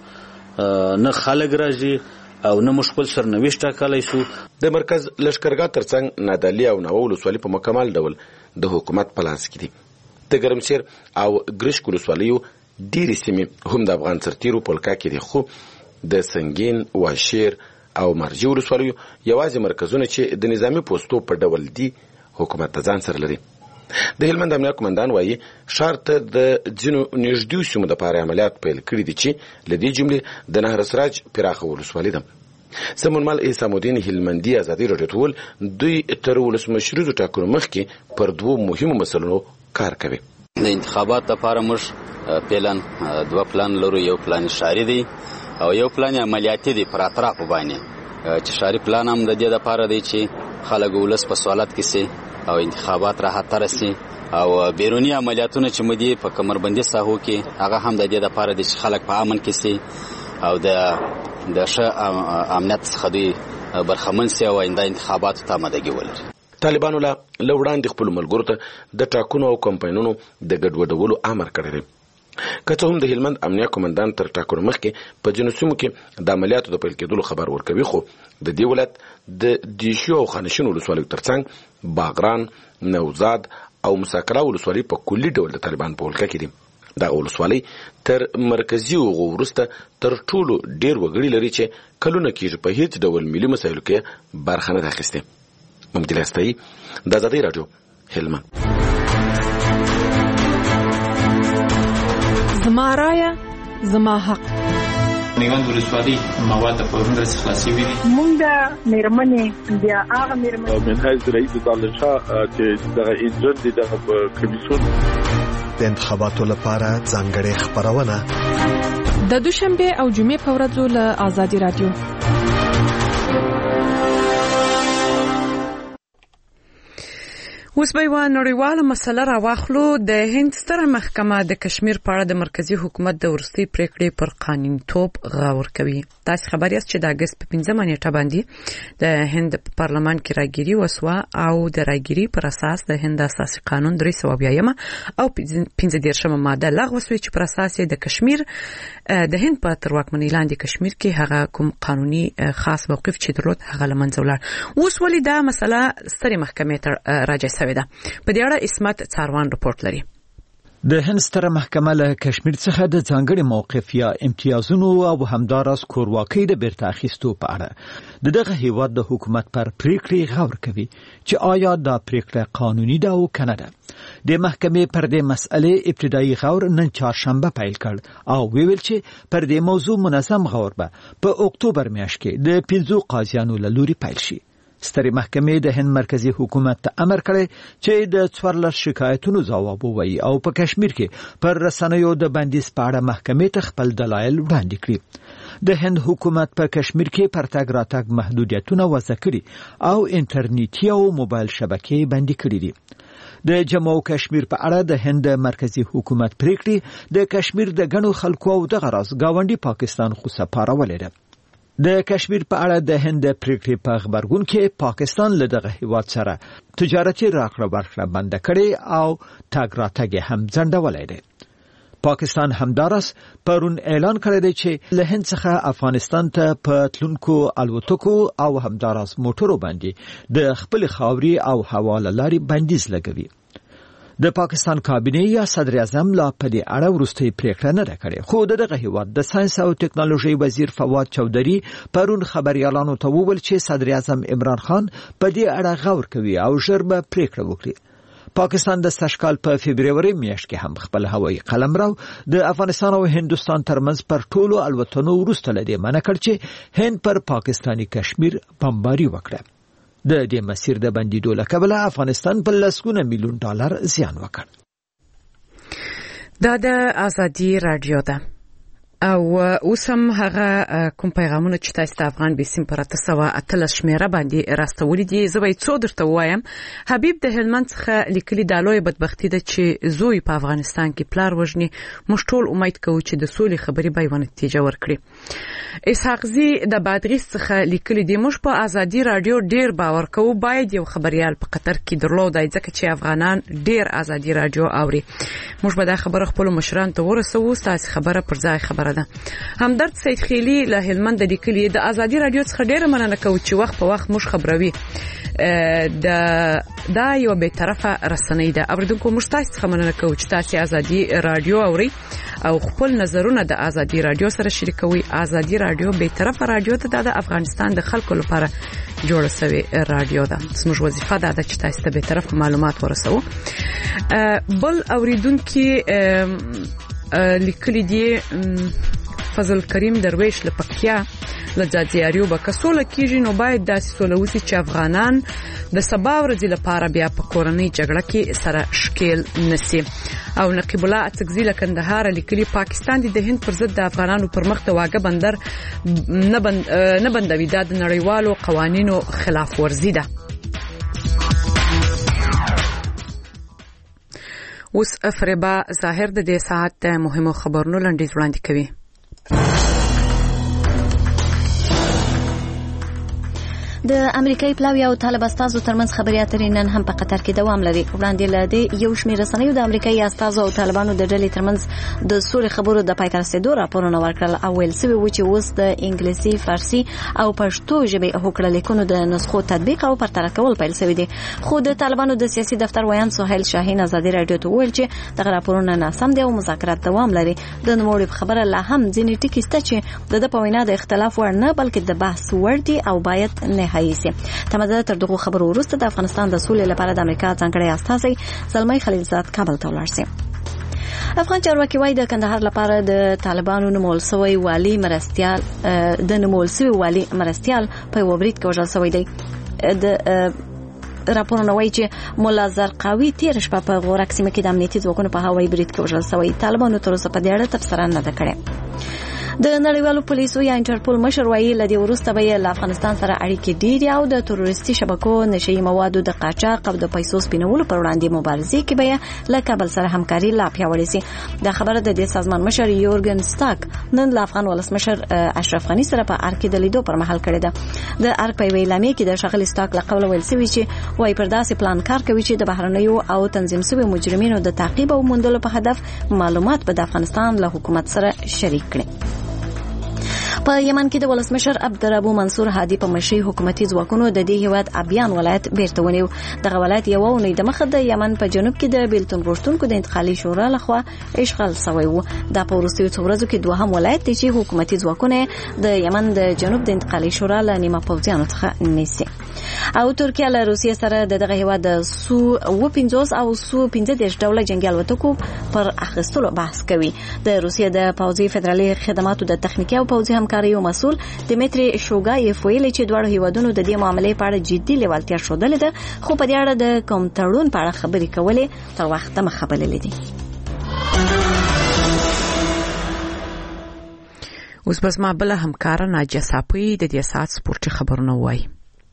نه خلک راځي او نه موږ خپل سرنوشت ټاکلی شو. د مرکز لشکرګاه ترڅنګ نادعلي او ناوه ولسوالي په مکمل ډول د حکومت په لاس کې دي. د ګرمسیر او ګرشک ولسوالیو ډېرې سیمې هم د افغان سرتیرو په ولکه کې دي خو د سنګین واشیر او مرجع ولسوالیو یوازې مرکزونه چې د نظامي پوستو په ډول دي حکومت ته ځان سره لري. د هلمند امنیه قومندان وایي ښار ته د ځینو نږدې سیمو دپاره عملیات پیل کړي دي چې له دې جملې د نهر سراج پراخه ولسوالي ده. سمونمل احسام الدین هلمندي ازادي راډیو ته وویل دوی تر ولسمشریزو ټاکنو مخکې پر دوو مهمو مسلو کار کوي. د انتخابات لپاره موږ پلان دوه پلان لرو، یو پلان ښاري دی او یو پلان عملیاتي دی پر اطرافو باندې، چې ښاري پلان هم د دې لپاره دی چې خلک ولس په سوالات کې سي او انتخابات راحته رسي، او بیرونی عملیاتونه چې مودي په کمربندي ساحو کې هغه هم د دې لپاره دی چې خلک په امن کې سي او د د ښه امنیت څخه دوی برخمن سي او آینده انتخاباتو ته آمادګي ولري. طالبانو لا لوړاندې خپل ملګرو ته د ټاکنو او کمپاینونو د ګډوډولو امر کړی دی. که څه هم د هلمند امنیه قومندان تر ټاکنو مخکې په ځینو سیمو کې د عملیاتو د پیل کېدلو خبر ورکوي، خو د دې ولایت د دیشو او خانشین ولسوالیو ترڅنګ باغران، نوزاد او مساکلا ولسوالۍ په کلي ډول د طالبان په ولکه کې دي. دغه ولسوالۍ تر مرکزي هغو وروسته تر ټولو ډېر وګړي لري چې کلونه کېږي په هېڅ ډول ملي مسایلو کې برخه نه ده اخیستې. ممتي لاستایي، د ازادۍ راډیو، هلمند. زما رایه زما حق. نیوند ولسوالۍ مواد په ورنده خلاصي وي. مونږ د میرمنې بیا هغه میرمنې منهج رئیس دالله شاه چې دغه انجن دي دغه کمیسیون د انتخاباتو لپاره ځانګړې خبرونه د دوشنبه او جمعې په ورځو له ازادي رادیو. اوس به یوه نړیواله مسله راواخلو. د هند ستره محکمه د کشمیر په اړه د مرکزی حکومت د وروستۍ پریکړې پر قانونیتوب غور کوي. تاسو خبر یاست چې د اگست په پنځمه نیټه باندې د هند په پارلمان کې راګيري وسوه او د راګيري پر اساس د هند اساسي قانون درې سوه بیایم او پنځه دیرشمه ماده لغوه شوه چې پر اساس د کشمیر د هند په تر واکمنۍ لاندې کشمیر کې هغه کوم قانوني خاص موقف چې درلود هغه له منځه ولاړ. اوس ولې دا مسله سترې محکمې ته راجع شوې ده؟ په دې اړه اسمت څاروان رپورټ لري. د هند ستره محکمه له کشمیر څخه د ځانګړي موقف یا امتیازونو او همداراز کورواکۍ د بیرته اخیستو په اړه د دغه هیواد د حکومت پر پریکړې غور کوي چې آیا دا پریکړه قانوني ده او کنه ده. د محکمې پر دې مسئلې ابتدایي غور نن چهارشنبه پیل کړ او ویل چې پر دې موضوع منظم غور به په اکتوبر میاشت کې د پنځو قاضیانو له لوري پیل شي. سترې محکمې د هند مرکزی حکومت ته امر کړی چې د څوارلس شکایتونو ځواب ووایي او په کشمیر کې پر رسنیو د بندیز په اړه محکمې ته خپل دلایل وړاندې کړي. د هند حکومت په کشمیر کې پر تګ راتګ محدودیتونه وضع کړي او انټرنیټي او موبایل شبکې بندي کړي دي. د جموں او کشمیر په اړه د هند مرکزی حکومت پریکړې د کشمیر د غنو خلکو او د غراز گاونډي پاکستان خو سپارولې ده. د کشمیر په اړه د هند پریکړې په خبرګون کې پاکستان له دغه هیواد سره تجارتي راکړه ورکړه بند کړي او تګ راتګ هم ځنډولې ده. پاکستان همدارس پرون اعلان کړی دی چې له هند څخه افغانستان ته په تلونکو الوتکو او همدارس موټرو باندې د خپل خاوري او حواله لاري بندیز لګوي. د پاکستان کابینه یا صدر اعظم لا په دې اړه وروستۍ پریکړه نه کړې، خو دغه هیواد د ساينس او ټکنالوژي وزیر فواد چودري پرون خبريالانو ته وویل چې صدر اعظم عمران خان په دې اړه غور کوي او ژر به پریکړه وکړي. پاکستان د سشکال په فبرवरी میاشت کې هم خپل هوایي قلمرو د افغانستان او هندستان ترمنځ پر ټولو الوتنو وروسته لدی منع کړ چې هند پر پاکستانی کشمیر بمباري وکړه. د دې مسیر د بندیدو له کبله افغانستان په لسګونه میلیون ډالر زیان وکړ. دا د ازادي رادیو ده او اوس هم هغه کوم پیغامونه چې تاسو ته افغان بیسیم پر تاسو اتلس شمیره باندې راستولې دي زه به څو درته وایم. حبیب د هلمند څخه لیکلي د لوی بدبختی ده چې زوی په افغانستان کې پلار وژني. موږ ټول امید کوو چې د سولې خبرې به یو نتیجه ورکړي. اسحاق زی د بادغیس څخه لیکلي دي موږ په ازادي رادیو ډیر باور کوو باید یو خبريال په قطر کې درلودای ځکه چې افغانان ډیر ازادي رادیو اوري. موږ به دا خبره خپل مشران ته ورسوو. تاسو خبره پر ځای خبره ده. همدرد سید خیلی له هلمند لیکلي د ازادي رادیو څخه ډیره مننه کوو چې وخت په وخت موږ خبروي. د دا یو به طرفه رسنۍ ده. اوریدونکو موږ تاسو څخه مننه کوو چې تاسو ازادي رادیو اوري او خپل نظرونه د ازادي رادیو سره شریکوي. ازادي رادیو به طرفه رادیو ته د افغانستان د خلکو لپاره جوړه شوی رادیو ده. زموږ وظیفه ده چې تاسو ته به طرف معلومات ورسوو. بل اوریدونکو لیکلي دي فضل کریم درویش لپکیا لځاځیاریو به کسوله کیږي نو باید داسې سوله وسی چې افغانان د سبا ورځې لپاره بیا په کورنۍ جګړه کې سره شکیل نسی. او نقیب الله اڅکزی له کندهار لیکلي پاکستان د هند پر ضد د افغانانو پر مخ ته واګه بندر نه بند نه بندوي د نړیوالو قوانینو خلاف ورزي ده. اوس افریبا ظاهر د دې ساعت مهمو خبرونو لنډیز وړاندې کوي. د امریکایي پلاوی او طالب استازو ترمنځ خبري اترې نن هم په قطر کې دوام لري. وړاندې لدې یو شمېر رسنیو د امریکایي استازو او طالبانو د ډلې ترمنځ د سولې خبرو د پای ته رسیدو راپورونه ورکړل او ویل شوی و چې اوس د انګلیسي، فارسي او پښتو ژبې هوکړه لیکونو د نسخو تطبیق او پرتله کول پیل شوی دي. خو د طالبانو د سیاسي دفتر ویان سهیل شاهین ازادي رادیو ته ویل چې دغه راپورونه ناسم دي او مذاکرات دوام لري. د نوموړي خبره لا هم ځینې ټکي شته چې د په وینا د اختلاف وړ نه بلکې د بحث وړ دي او باید نهایي شي. تمدد تر دغه خبرو وروسته د افغانستان د سولې لپاره د امریکا ځانګړی استازی زلمی خلیلزاد کابل ته ولاړ شي. افغان چارواکي وايي د کندهار لپاره د طالبانو نومول شوی والی مرستيال د نومول شوی والی مرستيال په وبریت کې وژل شوی دی. د راپورونه وايي چې مولا زرقاوي تیر شپه په غورک سیمه کې د امنیتي ځواکونو په هوایي بریټ کې وژل شوی. طالبانو تر اوسه په دې اړه تبصره نه ده کړې. د نړیوالو پولیسو یا انټرپول مشر وایي لدی ورسته به له افغانستان سره اړیکې ډېرې او د تروریستي شبکو نشئی موادو د قاچاق او د پیسو سپینولو پر وړاندې مبارزې کې به له کابل سره همکاري لا پیاوړې شي. د خبره د دې سازمان مشر یورګن سټاک نن له افغان ولسمشر اشرف غنی سره په ارګ کې د لیدو پر مهال کړی ده. د ارګ په ویلامې کې د شغل سټاک له قوله ویل شوی چې وایي پر داسې پلان کار کوي چې د بهرنیو او تنظیم شوی مجرمینو د تعقیب او موندلو په هدف معلومات به د افغانستان له حکومت سره شریک کړي. په یمن کې د ولسمشر عبدالربو منصور هادي په مشرۍ حکومتي ځواکونو د دې هیواد ابیان ولایت بیرته ونیو. دغه ولایت یو اونۍ د مخه د یمن په جنوب کې د بیلتون غوښتونکو د انتقالي شورا لخوا اشغال شوی و. دا په وروستیو څو ورځو کې دوهم ولایت دی چې حکومتي ځواکونه د یمن د جنوب د انتقالي شورا له نیمه پوځیانو څخه نیسي. او ترکیه له روسیې سره د دغه هیواد د سو و پنځوس او سو پنځه دېرش ډوله جنگي الوتکو پر اخیستلو بحث کوي. د روسیې د پوځي فدرالي خدماتو د تخنیکي او پوځي همکاریو مسؤل دمیتری شوګایف ویلي چې دواړو هیوادونو د دې معاملې په اړه جدي لیوالتیا ښودلې ده، خو په دې اړه د کوم تړون په اړه خبرې کولې تر وخته مخه بللې دي. اوس بس ما بل همکار ناجیه صاپوی د دې ساعت سپورتي خبرونه وایي.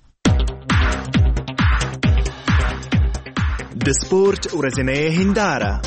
د سپورت ورځنۍ هنداره.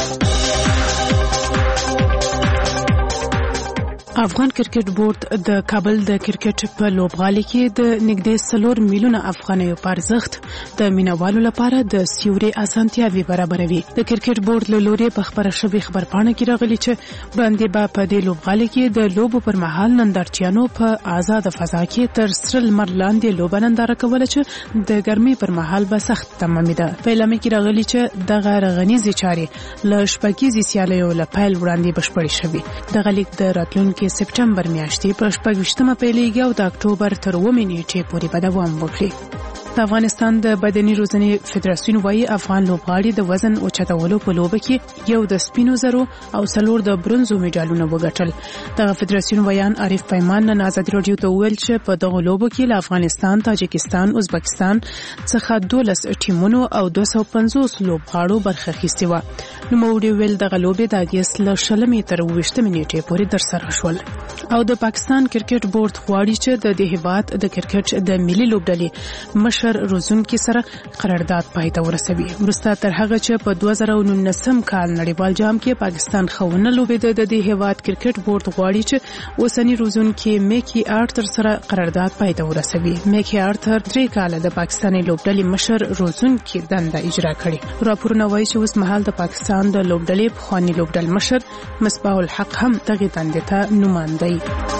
افغان کرکټ بورډ د کابل د کرکټ په لوبغالي کې د نږدې څلور میلیونه افغانیو په ارزښت د مینوالو لپاره د سیوري اسانتیاوي برابروي. د کرکټ بورډ له لوري په خبره شوی خبرپاڼه کې راغلي چې وړاندې به په دې لوبغالي کې د لوبو پر مهال نندارچیانو په آزاد فضا کې تر سره لمر لاندې لوبه ننداره کوله چې د ګرمۍ پر مهال به سخت تمامېده. په اعلامیه کې راغلي چې دغه رغنیزې چارې له شپږیزې سیالیو له پیل وړاندې بشپړې شوې. دغه لیک د راتلونکي سپټمبر میاشتې په شپږویشتمه پیلېږي او د اکتوبر تر اوومې نیټې پورې به دوام وکړي. د افغانستان د بدني روزنې فدراسیون وايي افغان لوبغاړي د وزن اوچتولو په لوبه کې یو د سپینو زرو او څلور د برونزو میډالونه وګټل. دغه فدراسیون ویان عارف پیمان نن آزاد رادیو ته ویل چې په دغه لوبو کې له افغانستان، تاجکستان، ازبکستان څخه دولس ټیمونو او دوه سوه پنځوس لوبغاړو برخه اخیستې وه. نوموړي ویل دغه لوبې د اګست له شلمې تر اوویشتمې نیټې پورې ترسره شول. او د پاکستان کرکټ بورډ غواړي چې د دې هیواد د کرکټ د ملي لوبډلې مشر روزونکي سره قرارداد پای ته ورسوي. وروسته تر هغه چې په دوه زره نولسم کال نړیوال جام کې پاکستان خونه لوبېده، د دې هیواد کرکټ بورډ غواړي چې اوسنی روزونکي میکی آرتر سره قرارداد پای ته ورسوي. میکی آرتر درې کاله د پاکستاني لوبډلې مشر روزونکي دنده اجرا کړې. راپورونه وایي چې اوس مهال د پاکستان د لوبډلې پخوانی لوبډل مشر مصباح الحق هم دغه دندې ته نوماندهي.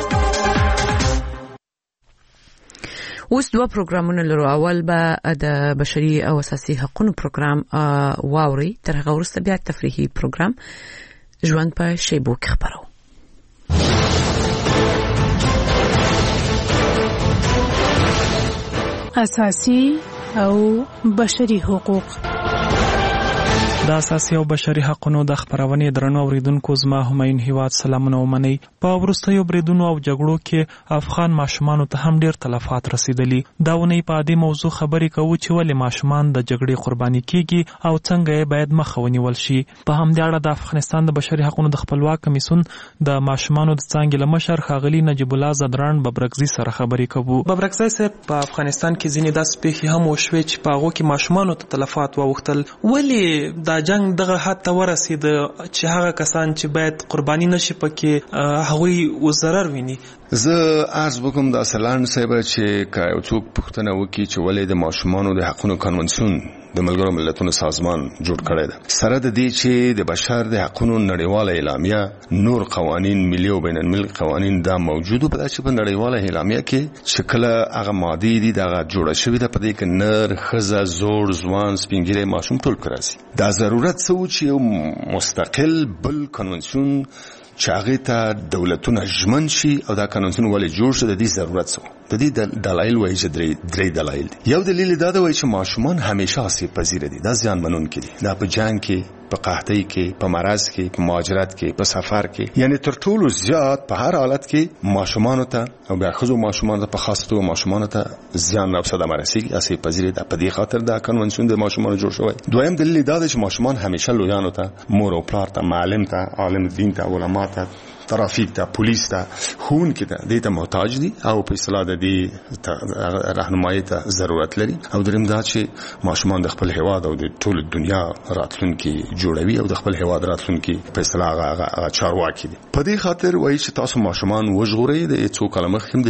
اوس دوه پروګرامونه لرو. اول به د بشري او اساسي حقوقو پروګرام واوري، تر هغه وروسته بیا تفریحي پروګرام. ژوند په شیبو کې خبرو. اساسي او بشري حقوق. د اساسي او بشري حقوقو د خبرونې درنو اوریدونکو زما همایون هیواد سلامونه ومني. په وروستیو بریدونو او جګړو کې افغان ماشومان ته هم ډیر تلفات رسیدلي. دا ونی په دې موضوع خبرې کوو چې ولې ماشومان د جګړې قرباني کیږي او څنګه یې باید مخه ونیول شي. په همدې اړه د افغانستان د بشري حقوقو د خپلواک کمیسیون د ماشومان د څنګه لمشر خاغلی نجیب الله زدران ببرکزي سره خبرې کوو. ببرکزي صاحب په افغانستان کې ځینې داسې پیښې هم وشوي چې په هغه کې ماشومان ته تلفات واوښتل. ولې دا جنگ دغه حد ته ورسید چې هغه کسان چې باید قرباني نشي پکې هغوی وزرر ویني؟ زه عرض وکم د اصلان صاحب چې که یو څوک پوښتنه وکړي چې ولې د ماشومانو د حقوقو کنونسیون د ملګرو ملتونو سازمان جوړ کړی دی، سره د دې چې د بشر د حقوقو نړیواله اعلامیه نور قوانین ملي او بین المللي قوانین دا موجوده په داسې په نړیواله اعلامیه کې چې کله هغه ماده دي دا جوړه شوې ده په دې کې نر ښځه زوړ ځوان سپینګیری ماشوم ټول کراځي. دا ضرورت څه و چې یو مستقل بل کنونسیون چې هغه ته دولتونه ژمن شي او دا قانون ولې جوړ شو د دې ضرورت څه د دې دلایل وایي چې درې درې دلایل دي. یو دلیل دا دی چې ماشومان همیشه آسیب پذیر دي، دا زیان منونکي دي، دا په جنگ کې په قحطۍ کې په مرض کې په مهاجرت کې په سفر کې، یعنی تر ټولو زیات په هر حالت کې ماشومان ته او بیا خزو ماشومان ته په خاص توګه ماشومان ته زیان نه صدمه رسیږي، آسیب پذیر دي. په دې خاطر دا کنونسیون د ماشومان جوړ شوی. دویم دلیل دا دی چې ماشومان همیشه لویانو ته مور او پلار ته معلم ته عالم دین ته علما ته ترافیک ته پولیس ته خون کې ته دې ته محتاج دي او په اصطلاح د دې راهنمایي ته ضرورت لري. او دریم دا چې ماشومان د خپل هیواد او د ټول دنیا راتلونکي جوړوي او د خپل هیواد راتلونکي په اصطلاح هغه چارواکي دي. په دې خاطر وایي چې تاسو ماشومان وژغورئ. د څو کاله مخکې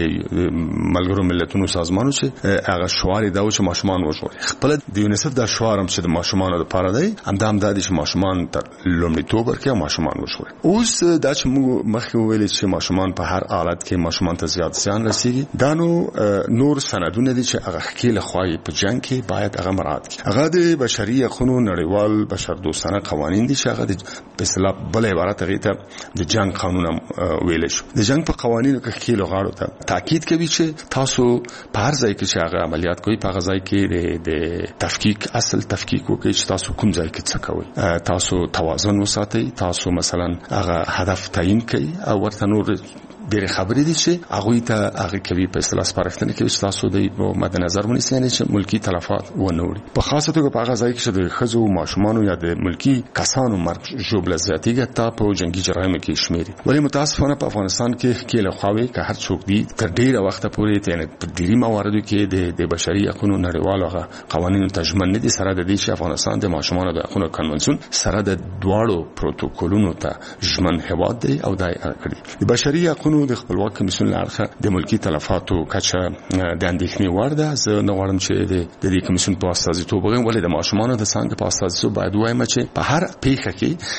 د ملګرو ملتونو سازمانو چې هغه شعار دا و چې ماشومان وژغورئ. خپل د یونیسف دا شعار هم چې د ماشومانو لپاره دی همدا هم دا دی چې ماشومان ته لومړیتوب ورکړي او ماشومان وژغورئ. اوس دا چې موږ مخکې ویل چې ماشومان په هر حالت کې ماشومان ته زیات زیان رسیږي، دا نو نور سندونه دي چې هغه خکیل خوای په جنگ کې باید هغه مراعات کړي. هغه د بشري حقوقو نړیوال بشر دوستانه قوانین دي چې هغه د په اصطلاح بل عبارت هغه ته د جنگ قانون ویل شو. د جنگ په قوانینو کې خکیل غاړو ته تاکید کوي چې تاسو په هر ځای کې چې هغه عملیات کوي په هغه ځای کې د تفکیک اصل تفکیک وکړي چې تاسو کوم ځای کې څه کوي، تاسو توازن وساتئ، تاسو مثلا هغه هدف تعیین کړئ او ورته نور ډېر خبرې دي چې هغه ته هغه کوي په اصطلاح سپارښتنه کوي چې تاسو د مد نظر ونیسئ چې ملکی تلفات ونه وړي. په خاصه توګه په هغه ځای کې چې د ښځو ماشومانو یا د ملکی کسانو مرګ ژوبله زیاتېږي تا په جنگي جرایمو کې شمیري. ولی متاسفانه په افغانستان کې کې خواوي که هر څوک دي تر ډېره وخت پورې یعنی په ډېری مواردو کې د د بشري حقوقو نړیوالو قوانینو تجمن نه دي سره د دې چې افغانستان د ماشومانو د حقوقو کنونسیون سره د دواړو پروتوکولونو ته ژمن هواد دی او دای کړی. د بشري حقوقو د خپلواک کمیسیون لارښه د ملکی تلفاتو کچه د اندېښنې وړ ده. زه نه غواړم چې د دې کمیسیون په استازیتوب ووایم، ولې د ماشومانو د څنګه په استازیتوب باید ووایم چې په هر پیښه کې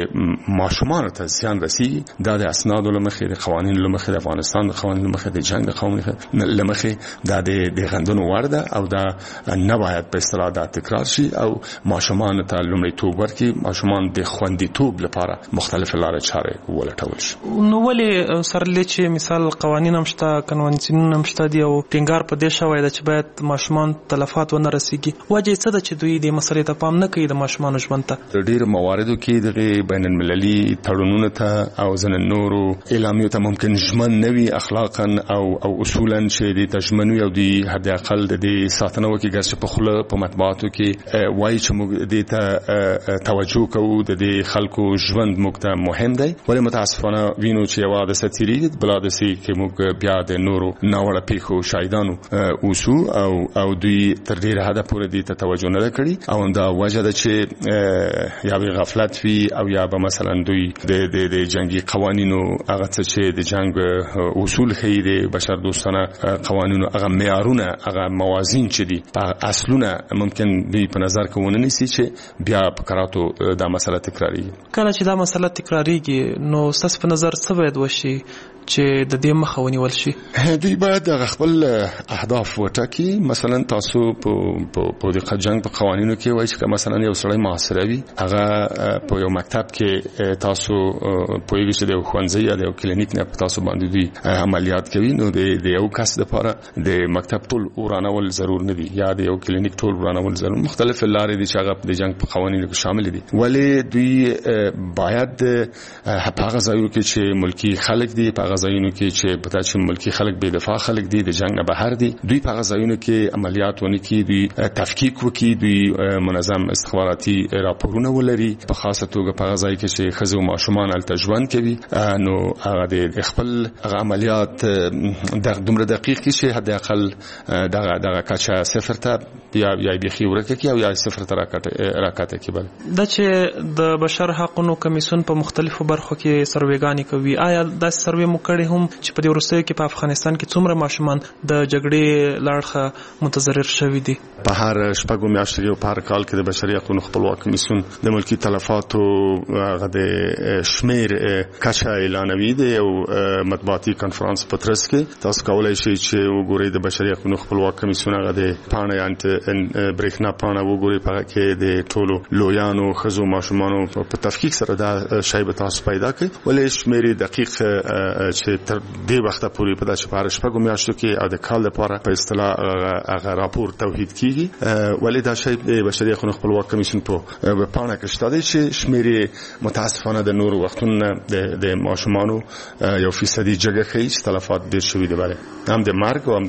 چې ماشومانو ته زیان رسیږي دا د اسنادو له مخې د قوانینو له مخې د افغانستان د قوانینو له مخې د جنگ د قوانینو له مخې دا د غندنو وړ ده او دا نه باید په اصطلاح دا تکرار شي او ماشومان ته لومړیتوب ورکړي، ماشومان د خوندیتوب لپاره مختلف لارې چارې ولټول شي. نو ولې سره چې مثال قوانین هم شته کنونسیون هم شته دي او ټینګار په دې شوی ده چې باید ماشومان تلفات ونه رسیږي، وجه څه ده چې دوی د مسلې ته پام نه کوي د ماشومانو ژوند ته؟ د ډېرو مواردو کې د بین المللي تړونونو ته او ځینې نورو اعلامیو ته ممکن ژمن نه وي اخلاقا او او اصولا چې د تژمن وي او د حد اقل د دې ساتنه وکړي ګرځي په خوله په مطبوعاتو کې وایي چې موږ دې ته توجه کوو، د دې خلکو ژوند موږ ته مهم دی. ولې متاسفانه وینو چې یو د ستیری بلا د سي کې موږ بیا د نورو ناوړه پیښو شاهدانو اوسو او او دوی تر ډیره حد پورې دې ته توجه نه کړي او دا وجه ده چې یا به غفلت وي او یا به مثلا دوی د د د جنگي قوانینو هغه څه چې د جنگ اصول خي د بشر دوستانه قوانینو هغه معیارونه هغه موازین چې دي په اصلونه ممکن دوی په نظر کې ونه نیسي چې بیا په کراتو دا مسله تکراری. کله چې دا مسله تکراریږي نو ستاسو په نظر څه باید وشي چې د دې مخه ونیول شي؟ دوی باید خپل اهداف وټاکي. مثلا تاسو په په د جنگ په قوانینو کې وایي چې مثلا یو سړی محاصره وي، هغه په یو مکتب کې تاسو په یوه څه د خوانځي یا د کلینیک نه تاسو باندې دوی عملیات کوي، نو د یو کس لپاره د مکتب ټول ورانول ضرور نه دي یا د یو کلینیک ټول ورانول ضرور. مختلف لارې دي چې هغه د جنگ په قوانینو کې شامل دي، ولی دوی باید په هغه ځایونو کې چې ملکی خلک دي، په هغه ځایونو کې چې پتا چې ملکی خلک بې دفاع خلک دي، د جنگ نه بهر دي، دوی په هغه ځایونو کې عملیات ونه کړي، دوی تفکیک وکړي، دوی منظم استخباراتي راپورونه ولري، په خاصه توګه په هغه ځای کې چې ښځې او ماشومان هلته ژوند کوي، نو هغه د خپل عملیات د دومره دقیق کې چې حد اقل دغه دغه کچه صفر ته یا یا بيخي ورکه کې او یا صفر ته راکاته کې. بل دا چې د بشر حقوقو کمیسیون په مختلفو برخو کې سروېګانی کوي، آیا دا سروې مو کړی هم چې په دې وروستیو کې په افغانستان کې څومره ماشومان د جګړې لاړخه متضرر شوي دي؟ په هر شپږو میاشتو کې په هر کال کې د بشري حقوقو خپلواک کمیسیون د ملکی تلفاتو هغه د شمیر کچه اعلانوي دی او مطبوعاتي کانفرنس په ترڅ کې تاسو کولای شئ چې وګورئ د بشري حقوقو خپلواک کمیسیون هغه د پاڼې انت بریښنا پاڼه وګورئ، په هغه کې د ټولو لویانو ښځو ماشومانو په تفکیک سره دا شی به تاسو پیدا کړئ، ولې شمیر دقیق چې تر دې وخته پورې په داسې په شپږو میاشتو کې او د کال لپاره په اصطلاح هغه راپور توحید کیږي، ولې دا شی د بشري حقوقو خپلواک کمیسیون په پاڼه کې شته چې شمیر متاسفانه د نور وختونو د ماشومانو یو فیصدي جګه کوي چې تلفات ډیر شوي دي، بله هم د مرګ او هم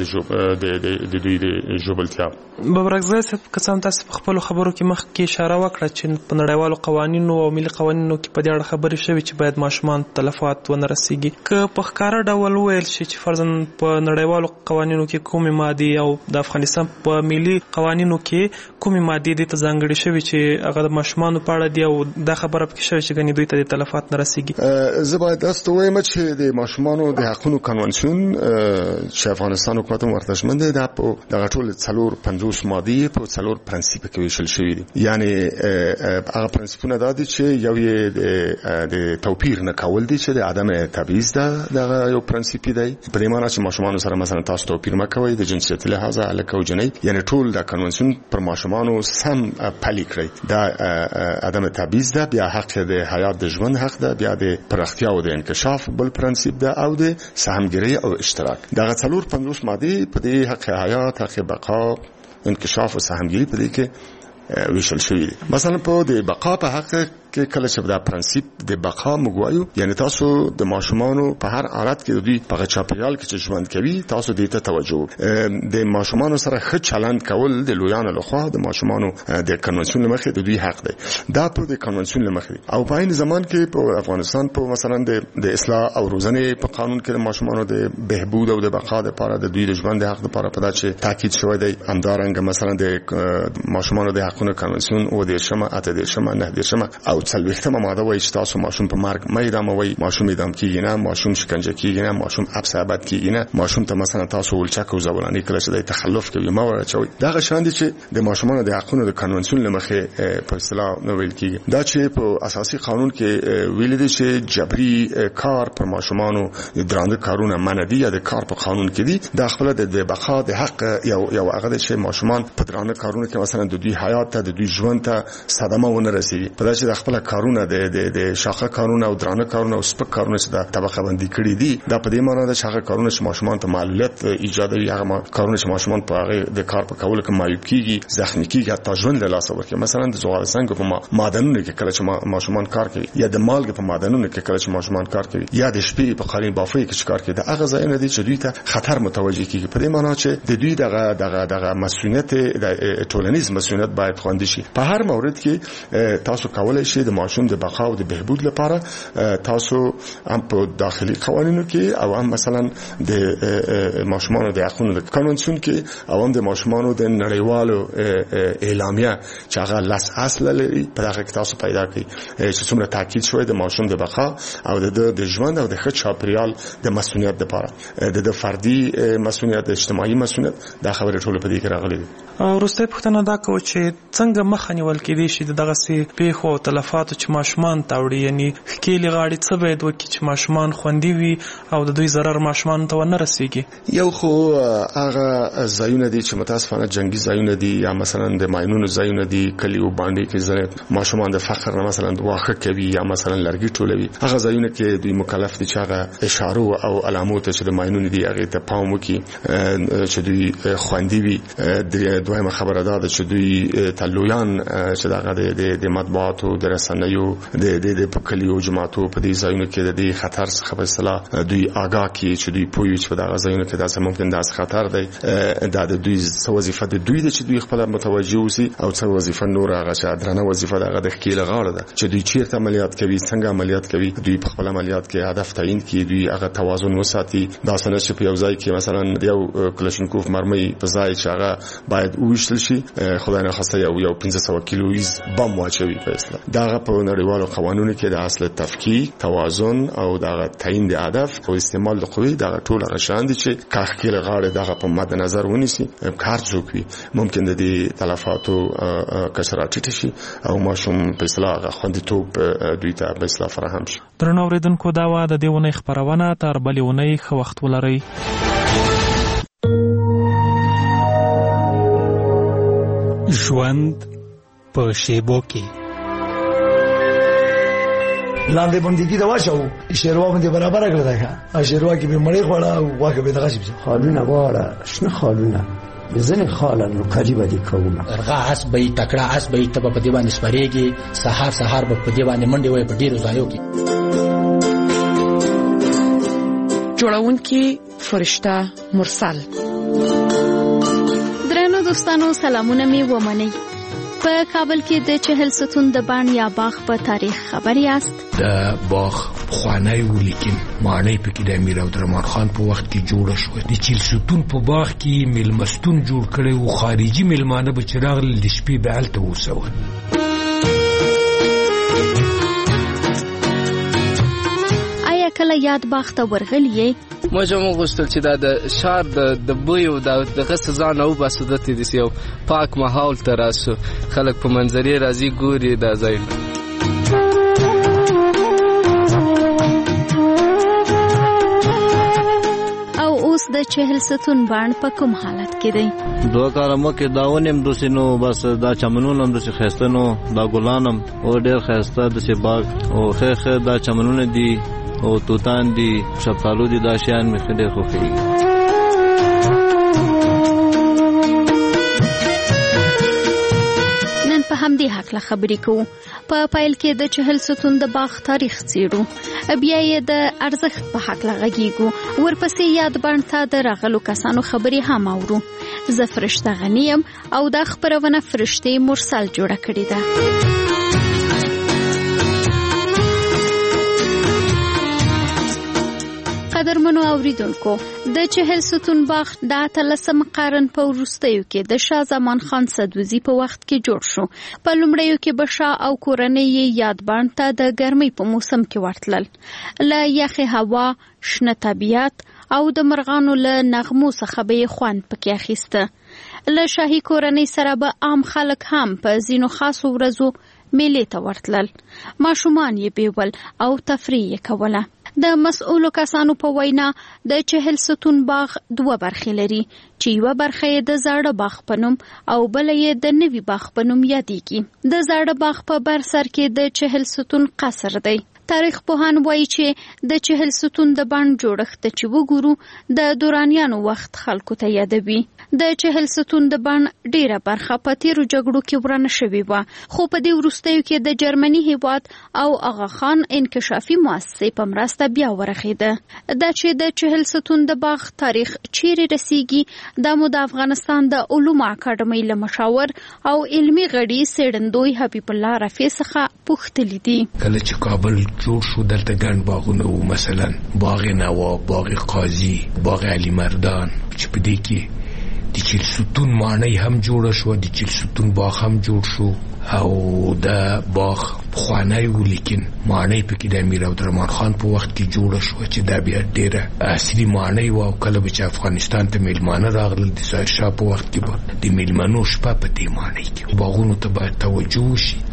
د دوی د ژوبلتیا. ببرکزی صاحب که څه هم تاسو په خپلو خبرو کې مخکې اشاره وکړه چې په نړیوالو قوانینو او ملي قوانینو کې په دې اړه خبرې شوي چې باید ماشومان تلفات ونه رسیږي، که په ښکاره ډول وویل شي چې فرضاً په نړیوالو قوانینو کې کومې مادې او د افغانستان په ملي قوانینو کې کومې مادې دې ته ځانګړې شوي چې هغه د ماشومانو په اړه دي او دا خبره پکې شوې چې ګنې دوی ته د تلفات نه رسیږي؟ زه باید داسې ووایم چې د ماشومانو د حقوقو کنوانسیون چې افغانستان حکومت ورتشمن دی، دا په دغه ټول څلور پنځوس مادې په څلور پرنسپ کې ویشل شوي دي. یعنی هغه پرنسپونه دا دي چې یو یې د توپیر نه کول دي چې د عدم تبعیض ده، دغه یو پرنسپ دی. په دې معنی چې ماشومان سره مثلا تاسو توپیر مه کوئ د جنسیت لحاظه هلک او جنۍ، یعنی ټول د کنوانسیون پر ماشومانو سم پلي کړئ، دا عدم تبعیض ده. بیا حق د حیات د ژوند حق ده، بیا د پراختیا او د انکشاف بل پرنسپ ده، او د سهمګرۍ او اشتراک. دغه څلور پنځوس مادې په دې حق حیات، حق بقا، انکشاف او سهمګرۍ په دې کې ویشل شوي دي. مثلا په د بقا په حق کې کله چې دا پرنسپ د بقا مګوایو، یعنی تاسو د ماشومانو په هر حالت کې د دوی په چاپیریال کې چې ژوند کوي تاسو دې ته توجه د ماشومانو سره ښه چلند کول د لویانو لخوا د ماشومانو د کنونسیون لمخې د دوی حق دی، دا په د کنونسیون لمخې. او په عین زمان کې په افغانستان په مثلا د اصلاح او روزنې په قانون کې د ماشومانو د بهبود او د بقا لپاره د دوی د ژوند حق لپاره په دا چې تاکید شوی دی. همدارنګه مثلا د ماشومانو د حقوقو کنونسیون او د شمه اته د شمه نه د شمه او څلوېښتمه ماده وایي چې تاسو ماشوم په مرګ مه اعداموئ، ماشوم اعدام کیږي نه، ماشوم شکنجه کیږي نه، ماشوم حبس ابد کیږي نه، ماشوم ته مثلا تاسو ولچک او زولانی کله چې د تخلف کوي ما ورچوي. دغه شان دي چې د ماشومانو د حقوقو د کنونسیون لمخې په اصطلاح نو ویل کیږي. دا چې په اساسي قانون کې ویل دي چې جبري کار پر ماشومانو درانده کارونه منع دي یا د کار په قانون کې دي، دا خپل د بقا د حق یو یو هغه چې ماشومان په درانده کارونه کې مثلا د دوی حیات ته د دوی ژوند ته صدمه ونه رسیږي، په داسې د خپل کارونه د د د شاخه کارونه او درانه کارونه او سپک کارونه چې د طبقه بندي کړي دي، دا په دې معنی ده چې هغه کارونه چې ماشومان ته معلولیت ایجادوي، هغه کارونه چې ماشومان په هغه د کار په کولو کې معیوب کیږي، زخمی کیږي، حتی ژوند له لاسه ورکوي. مثلا د زغال څنګه په معدنونو کې کله چې ماشومان کار کوي، یا د مالګې په معدنونو کې کله چې ماشومان کار کوي، یا د شپې په قالین بافۍ کې کار کوي، دا هغه ځایونه دي چې دوی ته خطر متوجه کیږي. په دې معنی چې د دوی دغه دغه دغه مسؤلیت د ټولنیز مسؤلیت باید خوندي شي. په هر مورد کې تاسو کولای شئ د ماشوم د بقا او د بهبود لپاره تاسو هم په داخلي قوانینو کې او هم مثلا د ماشومانو د حقوقو د کنونسیون کې او هم د ماشومانو د نړیوالو اعلامیه چې هغه لاس اصل لري په دغه کې تاسو پیدا کړئ چې څومره تاکید شوی د ماشوم د بقا او د د ژوند او د ښه چاپیریال د مسؤلیت لپاره د فردي مسؤلیت، اجتماعي مسؤلیت، دا خبره ټول په دې کې راغلي دي. وروسته پوښتنه دا کوي چې څنګه مخه نیول کېدای شي د دغه سي پیښو او تلفات تلفاتو چې ماشومان تاوړي، یعنی ښکېلې غاړې څه باید وکړي چې ماشومان خوندي وي او د دوی ضرر ماشومانو ته ونه رسیږي؟ یو خو هغه ځایونه دي چې متاسفانه جنگي ځایونه دي یا مثلا د ماینونو ځایونه دي، کلیو باندې کې ځای ماشومان د فخر نه مثلا واخه کوي یا مثلا لرګي ټولوي، هغه ځایونه کې دوی مکلف دي چې هغه اشاره او علامو ته چې د ماینونو دي هغه ته پام وکړي چې دوی خوندي وي. دویمه خبره ده چې دوی تلویان چې دغه د مطبوعاتو د رسنیو د د په کلیو جماعتو په دې ځایونو کې د دې خطر څخه په اصطلاح دوی آگاه کړي چې دوی پوي چې په دغه ځایونو کې داسې ممکن داسې خطر دی، دا د دوی څه وظیفه د دوی د چې دوی خپل متوجه اوسي او څه وظیفه نور هغه چې درنه وظیفه دغه د ښکېل غاړه ده چې دوی چیرته عملیات کوي، څنګه عملیات کوي، دوی په خپل عملیات کې هدف تعیین کړي، دوی هغه توازن وساتي. دا څنګه چې په یو ځای کې مثلا یو کلاشینکوف مرمۍ په ځای چې هغه باید وویشتل شي، خدای نه خواسته یو یو پنځه سوه کیلویز بم واچوي په اصطلاح. دغه په نړیوالو قوانینو کې د اصل تفکیک، توازن او دغه تعیین د هدف او استعمال د قوې دغه ټول غشان دي چې کاخکل غاړه دغه په مد نظر ونیسي، کار جوړوي، ممکن د دې تلفاتو کسرات ټیټ شي او ماشوم په اصطلاح خوندیتوب دوی ته په اصطلاح فراهم شي. درنو اوریدونکو، دا و د دې ونې خبرونه تر بلې ونې ښه وخت ولرئ. ژوند په شیبو کې لاندې باندې دا واچو شیروا باندې برابر کړل دا شیروا کې به مړی خوړه او واګه به دغه شي خالونه واړه شنه خالونه ځنه خاله نو کاجی باندې کوم ارغه اس به تکړه اس به ته په دې باندې سپریږي، سحر سحر په دې باندې منډي وای په ډیرو ځایو کې. جوړونکي فرشته مرسل. درنو دوستانو، سلامونه می ومنئ. په کابل کې د چهل ستون د بان یا باغ په تاریخ خبر یاست. د باغ خوانای ولیکن معنی په کې د امیر عبدالرحمن خان په وخت کې جوړ شو. د چهل ستون په باغ کې ملمستون جوړ کړي او خارجي ملمانه به چراغ د شپې به الته وسول. آیا کله یاد باغ ته ورغلی؟ ما چې موږ غوښتل چې دا د ښار د د بوی او د دغه ځان او باسو د دې یو پاک ماحول ته راسو، خلک په منظرې راځي ګوري دا ځای. او اوس د چهل ستون بان په کوم حالت کې دی؟ دوه کاله مخکې داونیم دوسې نو بس دا چمنونه هم دوسې ښایسته نو دا ګلان هم او ډېر ښایسته دوسې باغ او ښه ښه دا چمنونه دي او توتان دي، شفتالو دي، دا شیان مې ښه ډېر خوښېږي. نن په همدې هکله خبرې کوو. په پیل کې د چهل ستون د باغ تاریخ څیړو، بیا یې د ارزښت په هکله غږیږو، ورپسې یاد بڼ ته د راغلو کسانو خبرې هم اورو. زه فرشته غنی یم او دا خپرونه فرشتې مرسل جوړه کړې ده. قدرمنو اوریدونکو، د چهل ستون باغ د اتلسم قرن په وروستیو کې د شاه زمان خان سدوزي په وخت کې جوړ شو. په لومړیو کې به شاه او کورنۍ یې یاد بڼ ته د ګرمۍ په موسم کې ورتلل. له یخې هوا، شنه طبیعت او د مرغانو له نغمو څخه به یې خوند پکې اخیسته. له شاهي کورنۍ سره به عام خلک هم په ځینو خاصو ورځو میلې ته ورتلل. ماشومان یې بیول او تفریح یې کوله. د مسؤلو کسانو په وینا د چهل ستون باغ دوه برخې لري چې یوه برخه یې د زاړه باغ په نوم او بله یې د نوي باغ په نوم یادېږي. د زاړه باغ په بر سر کې د چهل ستون قصر دی. تاریخ پوهان وایي چې د چهل ستون د بڼ جوړښت ته چې وګورو د دورانیانو وخت خلکو ته یادوي. د چهل ستون د بڼ ډیره برخه په تیرو جګړو کې ورانه شوې وه، خو په دې وروستیو کې د جرمني هیواد او اغا خان انکشافي مؤسسې په مرسته بیا ورغېده. دا چې د چهل ستون د باغ تاریخ چیرې رسیږي، دا مو د افغانستان د علومو اکاډمۍ له مشاور او علمي غړي څېړندوی حبیب الله رفیع څخه پوښتلي دي. کله چې کابل جوړ شو دلته ګڼ باغونه وو، مثلا باغ نواب، باغ قاضي، باغ علي مردان، چې په دې کې د چهل ستون ماڼۍ هم جوړه شو، د چهل ستون باغ هم جوړ شو او د باغ خوانای ولیکن ماڼۍ پکې د امیر عبدالرحمن خان په وخت کې جوړه شو چې دا بیا ډېره عصري ماڼۍ وه. او کله به چې افغانستان ته میلمانه راغلل د ظاهرشاه په وخت کې به د میلمنو شپه په دې ماڼۍ کې باغونو ته باید توجه وشي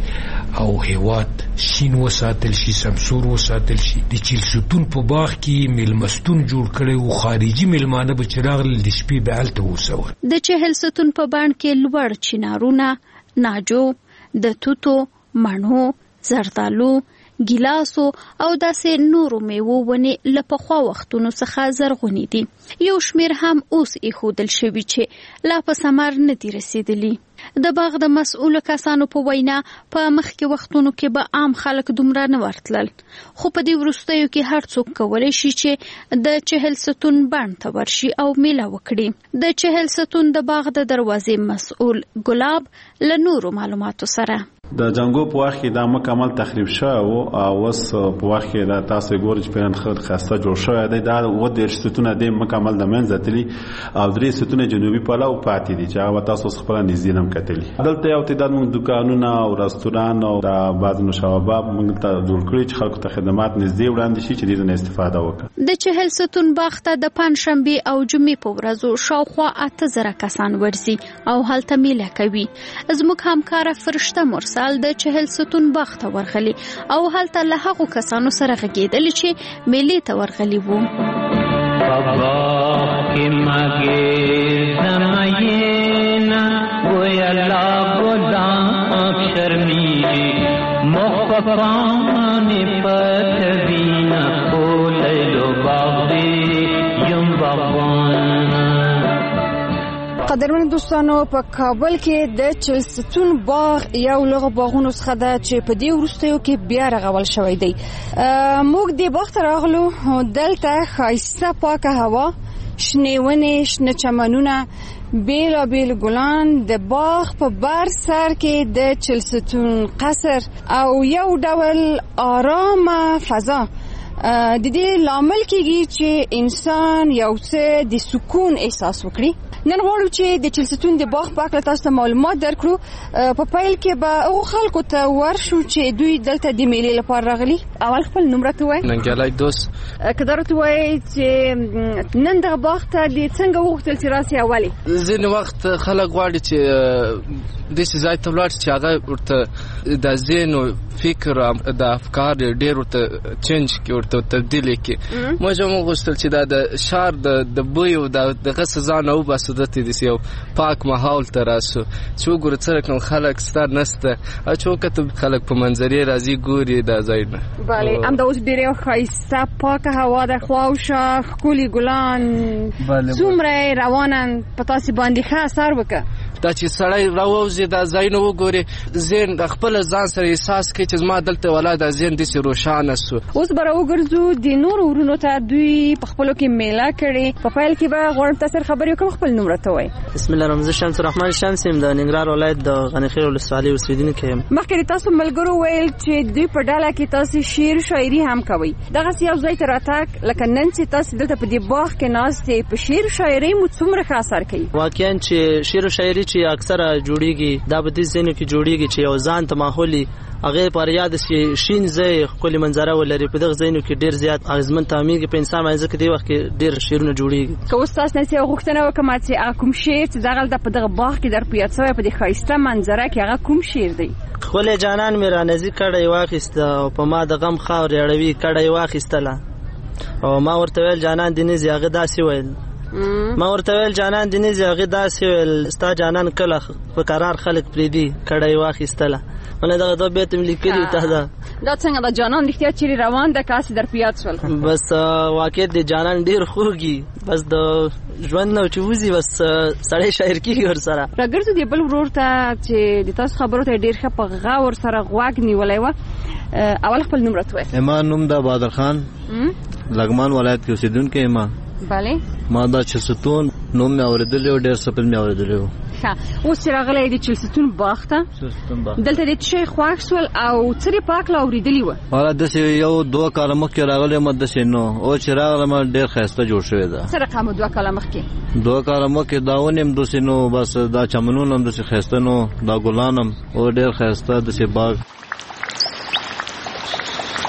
او هیواد شین وساتل شي، سمسور وساتل شي. د چیلسوتون په باغ کې میلمستون جوړ کړي او خارجي میلمانه به چې راغلل د شپې به هلته اوسول. د چهلستون په بڼ کې لوړ چنارونه، ناجو، د توتو، مڼو، زردالو، ګیلاسو او داسې نورو میوو ونې له پخوا وختونو څخه زرغونې دي. یو شمیر هم اوس ایښودل شوي چې لا په ثمر نه دي رسېدلي. د باغ د مسؤلو کسانو په وینا په مخکې وختونو کې به عام خلک دومره نه ورتلل، خو په دې وروستیو کې هر څوک کولی شي چې د چهلستون بڼ ته ورشي او میله وکړي. د چهلستون د باغ د دروازې مسؤل ګلاب له نورو معلوماتو سره د جنګو په وخت کې دا مکمل تخریب شوی و او اوس په وخت کې دا تاسو ګورئ چې پیران خد خسته جوړ شوی دی. دا و د ستونه د مکمل د منځ تللی او درې ستونه جنوبي پلاو پاتې دي چې هغه تاسو خپل نږدې نم کتلی. دلته یو تعداد موږ دکانونه او رستوران او د بعض نوشاباب موږ ته جوړ کړی چې خلکو ته خدمات نږدې وړاندې شي چې دې نه استفاده وکړي. د چهلستون باغ ته د پنځشنبه او جمعې په ورځو شاوخوا اته زره کسان ورځي او هلته میله کوي. زموږ همکار فرشته مرسل د چهلستون باغ ته ورغلي او هلته له هغو کسانو سره غږېدلې چې میلې ته ورغلي وو. قدرمن دوستانو، په کابل کې د چهلستون باغ یو لغه باغونو څخه ده چې په دې وروستیو کې بیا رغول شوی دی. موږ دې باغ ته راغلو، دلته ښایسته پاکه هوا، شنې ونې، شنه چمنونه، بیلابیل ګلان، د باغ په بر سر کې د چهلستون قصر او یو ډول آرامه فضا. د دې لامل کېږي چې انسان یو څه د سکون احساس وکړي. نن غواړو چې د چهلستون د باغ په اړه تاسو ته معلومات درکړو. په پیل کې به هغو خلکو ته ورشو چې دوی دلته د میلې لپاره راغلي. اول خپل نوم راته ووایئ. ننګیالی دوست. که دا راته ووایئ چې نن دغه باغ ته دې څنګه وغوښتل چې راسئ؟ اولې ځینې وخت خلک غواړي چې داسې ځای ته ولاړ چې هغه ورته د ذهن او فکر د افکار ډېر ورته چینج کړي، ورته تبدیل کړي. موږ هم وغوښتل چې دا د ښار د بوی او دغه څه ځان وباسو، دلته داسې یو پاک ماحول ته راسو چې وګورو څه رقم خلک ستا نسته او چې وکتو خلک په منظرې راځي ګوري دا ځایونه. بله، همدا اوس ډېر یو ښایسته پاکه هوا ده، خواوشا ښکلي ګلان، څومره روانن په تاسې باندې ښه اثر وکړه. دا چې سړی راووځي دا ځایونه وګوري، ذهن د خپل ځان سره احساس کوي چې زما دلته ولا دا ذهن داسې روښانه سو. اوس به راوګرځو د نورو ورونو ته، دوی په خپلو کې میله کړې. په پیل کې به غواړم تاسو سره خبرې وکړم. خپل نوم راته ووایئ. بسم الله الرحمن الرحیم. شمس الرحمن شمس یم، د ننګرهار ولایت د غنیخیل ولسوالۍ اوسېدونکی یم. مخکې تاسو ملګرو ویل چې دوی په ډله کې تاسو شعر شاعري هم کوئ. دغسې یو ځای ته راتګ لکه نن چې تاسو دلته په دې باغ کې ناست یې، په شعر شاعري مو څومره ښه اثر کوي؟ واقعا چې شعر شاعري چې اکثره جوړیږي دا په دې ځایونو کې جوړیږي چې یو ځان ته ماحولي هغه پر یاد شي، شین ځای، ښکلې منظره ولري. په دغه ځایونو کې ډېر زیات اغېزمن تعمیرږي په انسان باندې، ځکه دې وخت کې ډېر شعرونه جوړیږي. که اوس تاسو نه یو غوښتنه وکړم چې هغه کوم شعر چې دغلته په دغه باغ کې در په یاد شوی په دې ښایسته منظره کې، هغه کوم شعر دی؟ ښکلی جانان مې رانظر کډی واخیسته او په ما د غم خاورې اړوي کډی واخیستله، او ما ورته ویل جانان دې نځي. هغه داسې ویل ما ورته ویل جانان دې نځي. هغې داسې ویل ستا جانان کله په قرار خلک پرېږدي کډی واخیستله. مله دغه دوه بیت مې لیکلي ته ده. دا څنګه د جانان رښتیا چیرې روان ده که هسې در په یاد شول؟ بس واقع د جانان ډېر خوږي، بس د ژوند نه چې وځي بس سړی شاعر کېږي ورسره. راګرځو دې بل ورور ته چې د تاسو خبرو ته ډېر ښه په غور سره غوږ نیولی وه. اول خپل نوم راته ووایه. اما نوم د بهادر خان، لغمان ولایت کې اوسېدونکی یم. بله، ما دا چهلستون نوم مې اورېدلی و، ډېر څه پل مې اورېدلی و. ښه، اوس چې راغلی د چهلستون باغ ته، دلته دې څه شی خوښ شول او څه دې په هکله اورېدلي وه؟ والا داسې یو دوه کاله مخکې راغلی یم، داسې نو اوس چې راغلم ډېر ښایسته جوړ شوې ده. څه رقم دوه کاله مخکې؟ دوه کاله مخکې دا ونې هم داسې نو، بس دا چمنونه هم داسې ښایسته نو، دا ګلان هم او ډېر ښایسته داسې باغ.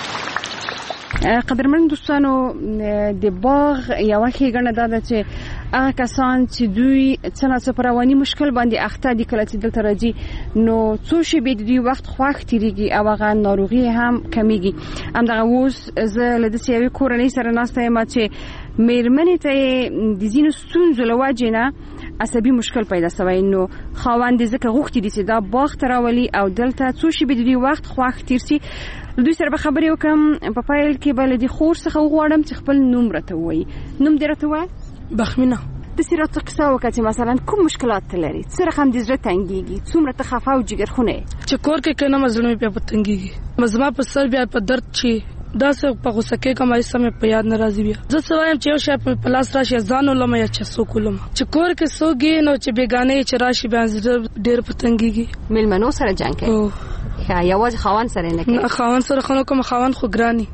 قدرمن دوستانو، د باغ یوه ښېګڼه دا ده چې هغه کسان چې دوی څنګه په رواني مشکل باندې اخته دي کله چې دلته راځي نو څو شی به دوی وخت خوښ تیریږي او هغه ناروغي هم کمیږي. همدغه اوس زه له دې یوې کورنۍ سره ناسته یم چې میرمنې ته د ځینو ستونزو له وجې نه عصبي مشکل پیدا شوی نو خاوند ځکه غوښتي دي چې دا باغ ته راولي او دلته څو شی به دوی وخت خوښ تیر شي. دوی سره به خبرې وکم. په پایل کې به له دې خور څخه وغواړم چې خپل نوم راته ووایي. نوم دې راته ووایه. بخمینه. داسې راته قصه وکړه چې مثلا کوم مشکلات ته لري، څه رقم دې زړه تنګېږي، څومره ته خفه او جګرخونه یې. چې کور کې کینم زړه مې بیا په تنګېږي، زما په سر بیا په درد چې داسې په غوسه کې کوم ایسه مې په یاد نه راځي. بیا زه څه وایم چې یو شی په لاس راشي ځان ولم یا چې څوک ولم، چې کور کې څوک نو چې بیګانه چې راشي بیا زړه ډېر په تنګېږي. مېلمنو سره جنګ کوي ښه یوازې خاوند سره نه کوي؟ خاوند سره خو نه کوم، خاوند خو ګراني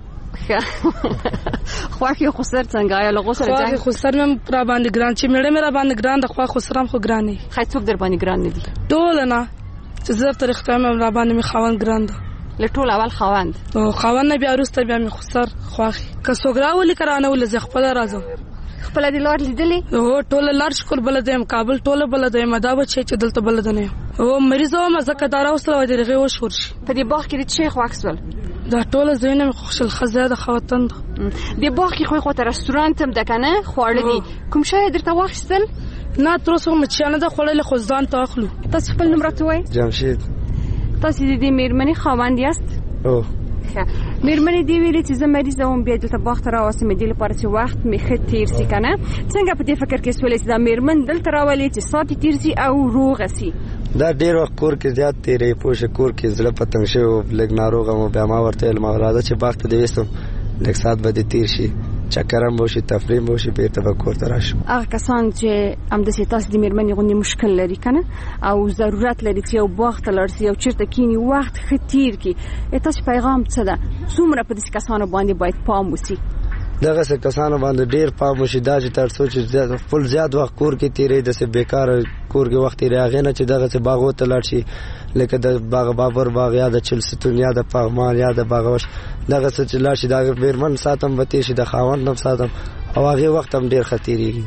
خواخي خو سر څنګه یا لغو سره خواخي خو سر مې را باندې ګران چې مړې مې را باندې ګران د خوا خو سرم خو ګراني. خای څوک در باندې ګران نه دي؟ ټول نه چې زه تر اختیار مې را باندې مې خاوند ګران ده. لټول اول خاوند او خاوند نه بیا وروسته بیا مې خو سر خواخي که څوک راولي کرانه ول زه خپل راځم. خپل د لار لیدلې؟ او ټول لار شکر بل دیم کابل ټول بل دیم دا و چې دلته بل دنه او مریض او مزه کدار اوسره ودرغه و شور شي. په دې باغ کې د شیخ واکسول دا ټول زینه خوشل خزاده خواتند د باغ کې خو خو ته رستورانت هم دکنه خوړل دي کوم شی درته واخستل؟ نه تر اوسه مچانه د خوړل خو ځان ته اخلو. تاسو خپل نوم راته وای؟ جمشید. تاسو د دې میرمنې خاوند یاست؟ او میرمنې دی ویلې چې زه مریض وم بیا دلته باغ ته راوستم دې لپاره چې وخت مې ښه تیر سي کنه. څنګه په دې فکر کې سولې چې دا میرمن دلته راولي چې ساتي تیر سي او روغ سي؟ دا ډیر وخت کور کې زیات تیرې پوښ کور کې زړه پتنګ شو لګ ناروغه مو بیا ما ورته ال ما راځه چې باغ ته دې وستم لږ سات به دې تیر شي چکرم وشي تفریم وشي به ته کور ته راشم. هغه کسان چې هم د سیتاس د میرمنې غونډې مشکل لري کنه او ضرورت لري چې یو باغ ته لاړ شي او چیرته کینی وخت ښه تیر کی تاسو پیغام څه ده؟ څومره په دې کسانو باندې باید پام وسی؟ دغه څه کسانو باندې ډیر پام وشي دا چې تر څو چې زیات خپل زیات وخت کور کې تیرې د څه بیکار کور کې وخت تیرې هغه نه چې دغه څه باغ ته لاړ شي لکه د باغ بابر باغ یا د چلستون یا د پغمان یا د باغوش دغه څه چې لاړ شي دا میرمن ساتم به شي د خاوند هم ساتم او هغه وخت هم ډیر خطرېږي.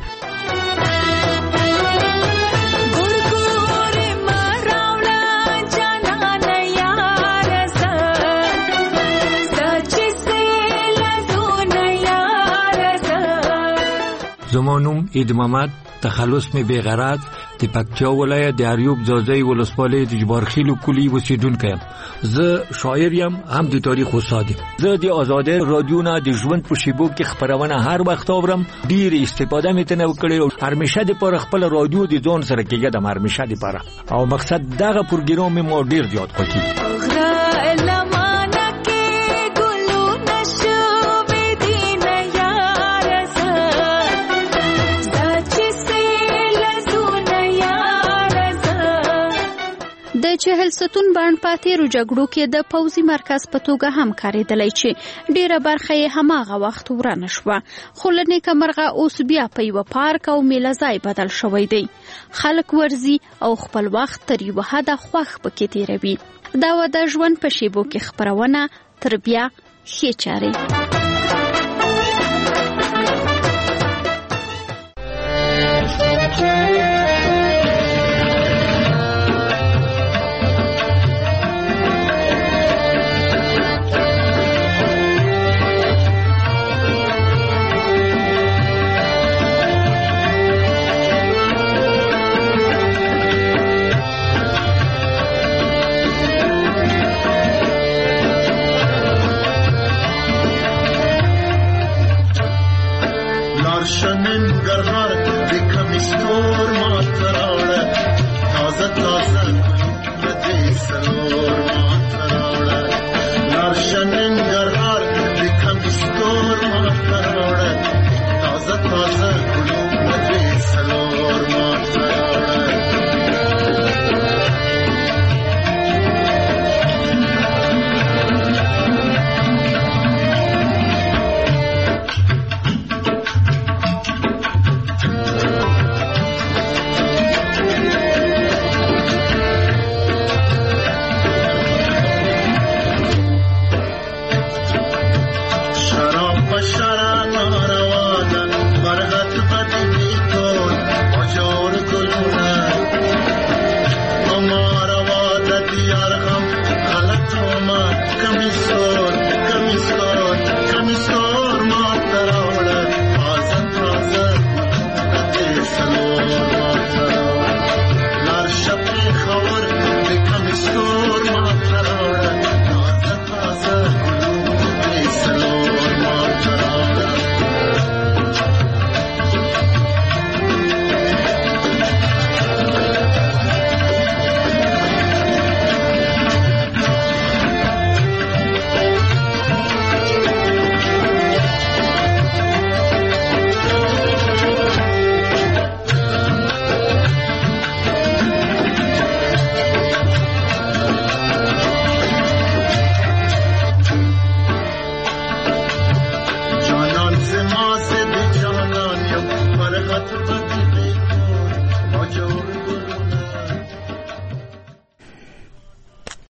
زمانوم اید محمد تخلص می بیغرض د پکتیا ولایت د اریوب ځاځي ولسوالۍ د جبارخیل کلی اوسیدونکی یم. زه شاعر یم هم د تاریخ استاد یم. زه د آزادۍ رادیو نه د ژوند په شیبو کې خبرونه هر وخت اورم. ډیر استفاده مې تنه وکړې او هرمشه د پر خپل رادیو د ځون سره کېږه د هرمشه د پر او مقصد دغه پروګرام مې ډیر زیات خوښي. د چهل ستون باندې پاتې جګړو کې د پوځي مرکز په توګه هم کارېدلی چې ډیره برخه یې هماغه وخت ورانه شوه. خو له نیکه مرغه اوس بیا په یوه پارک او میله ځای بدل شوی دی. خلک ورځي او خپل وخت تر یوه حده خوښ پکې تېروي. دا و د ژوند په شیبو کې خپرونه تر بیا ښې چارې. کمیسور کمیس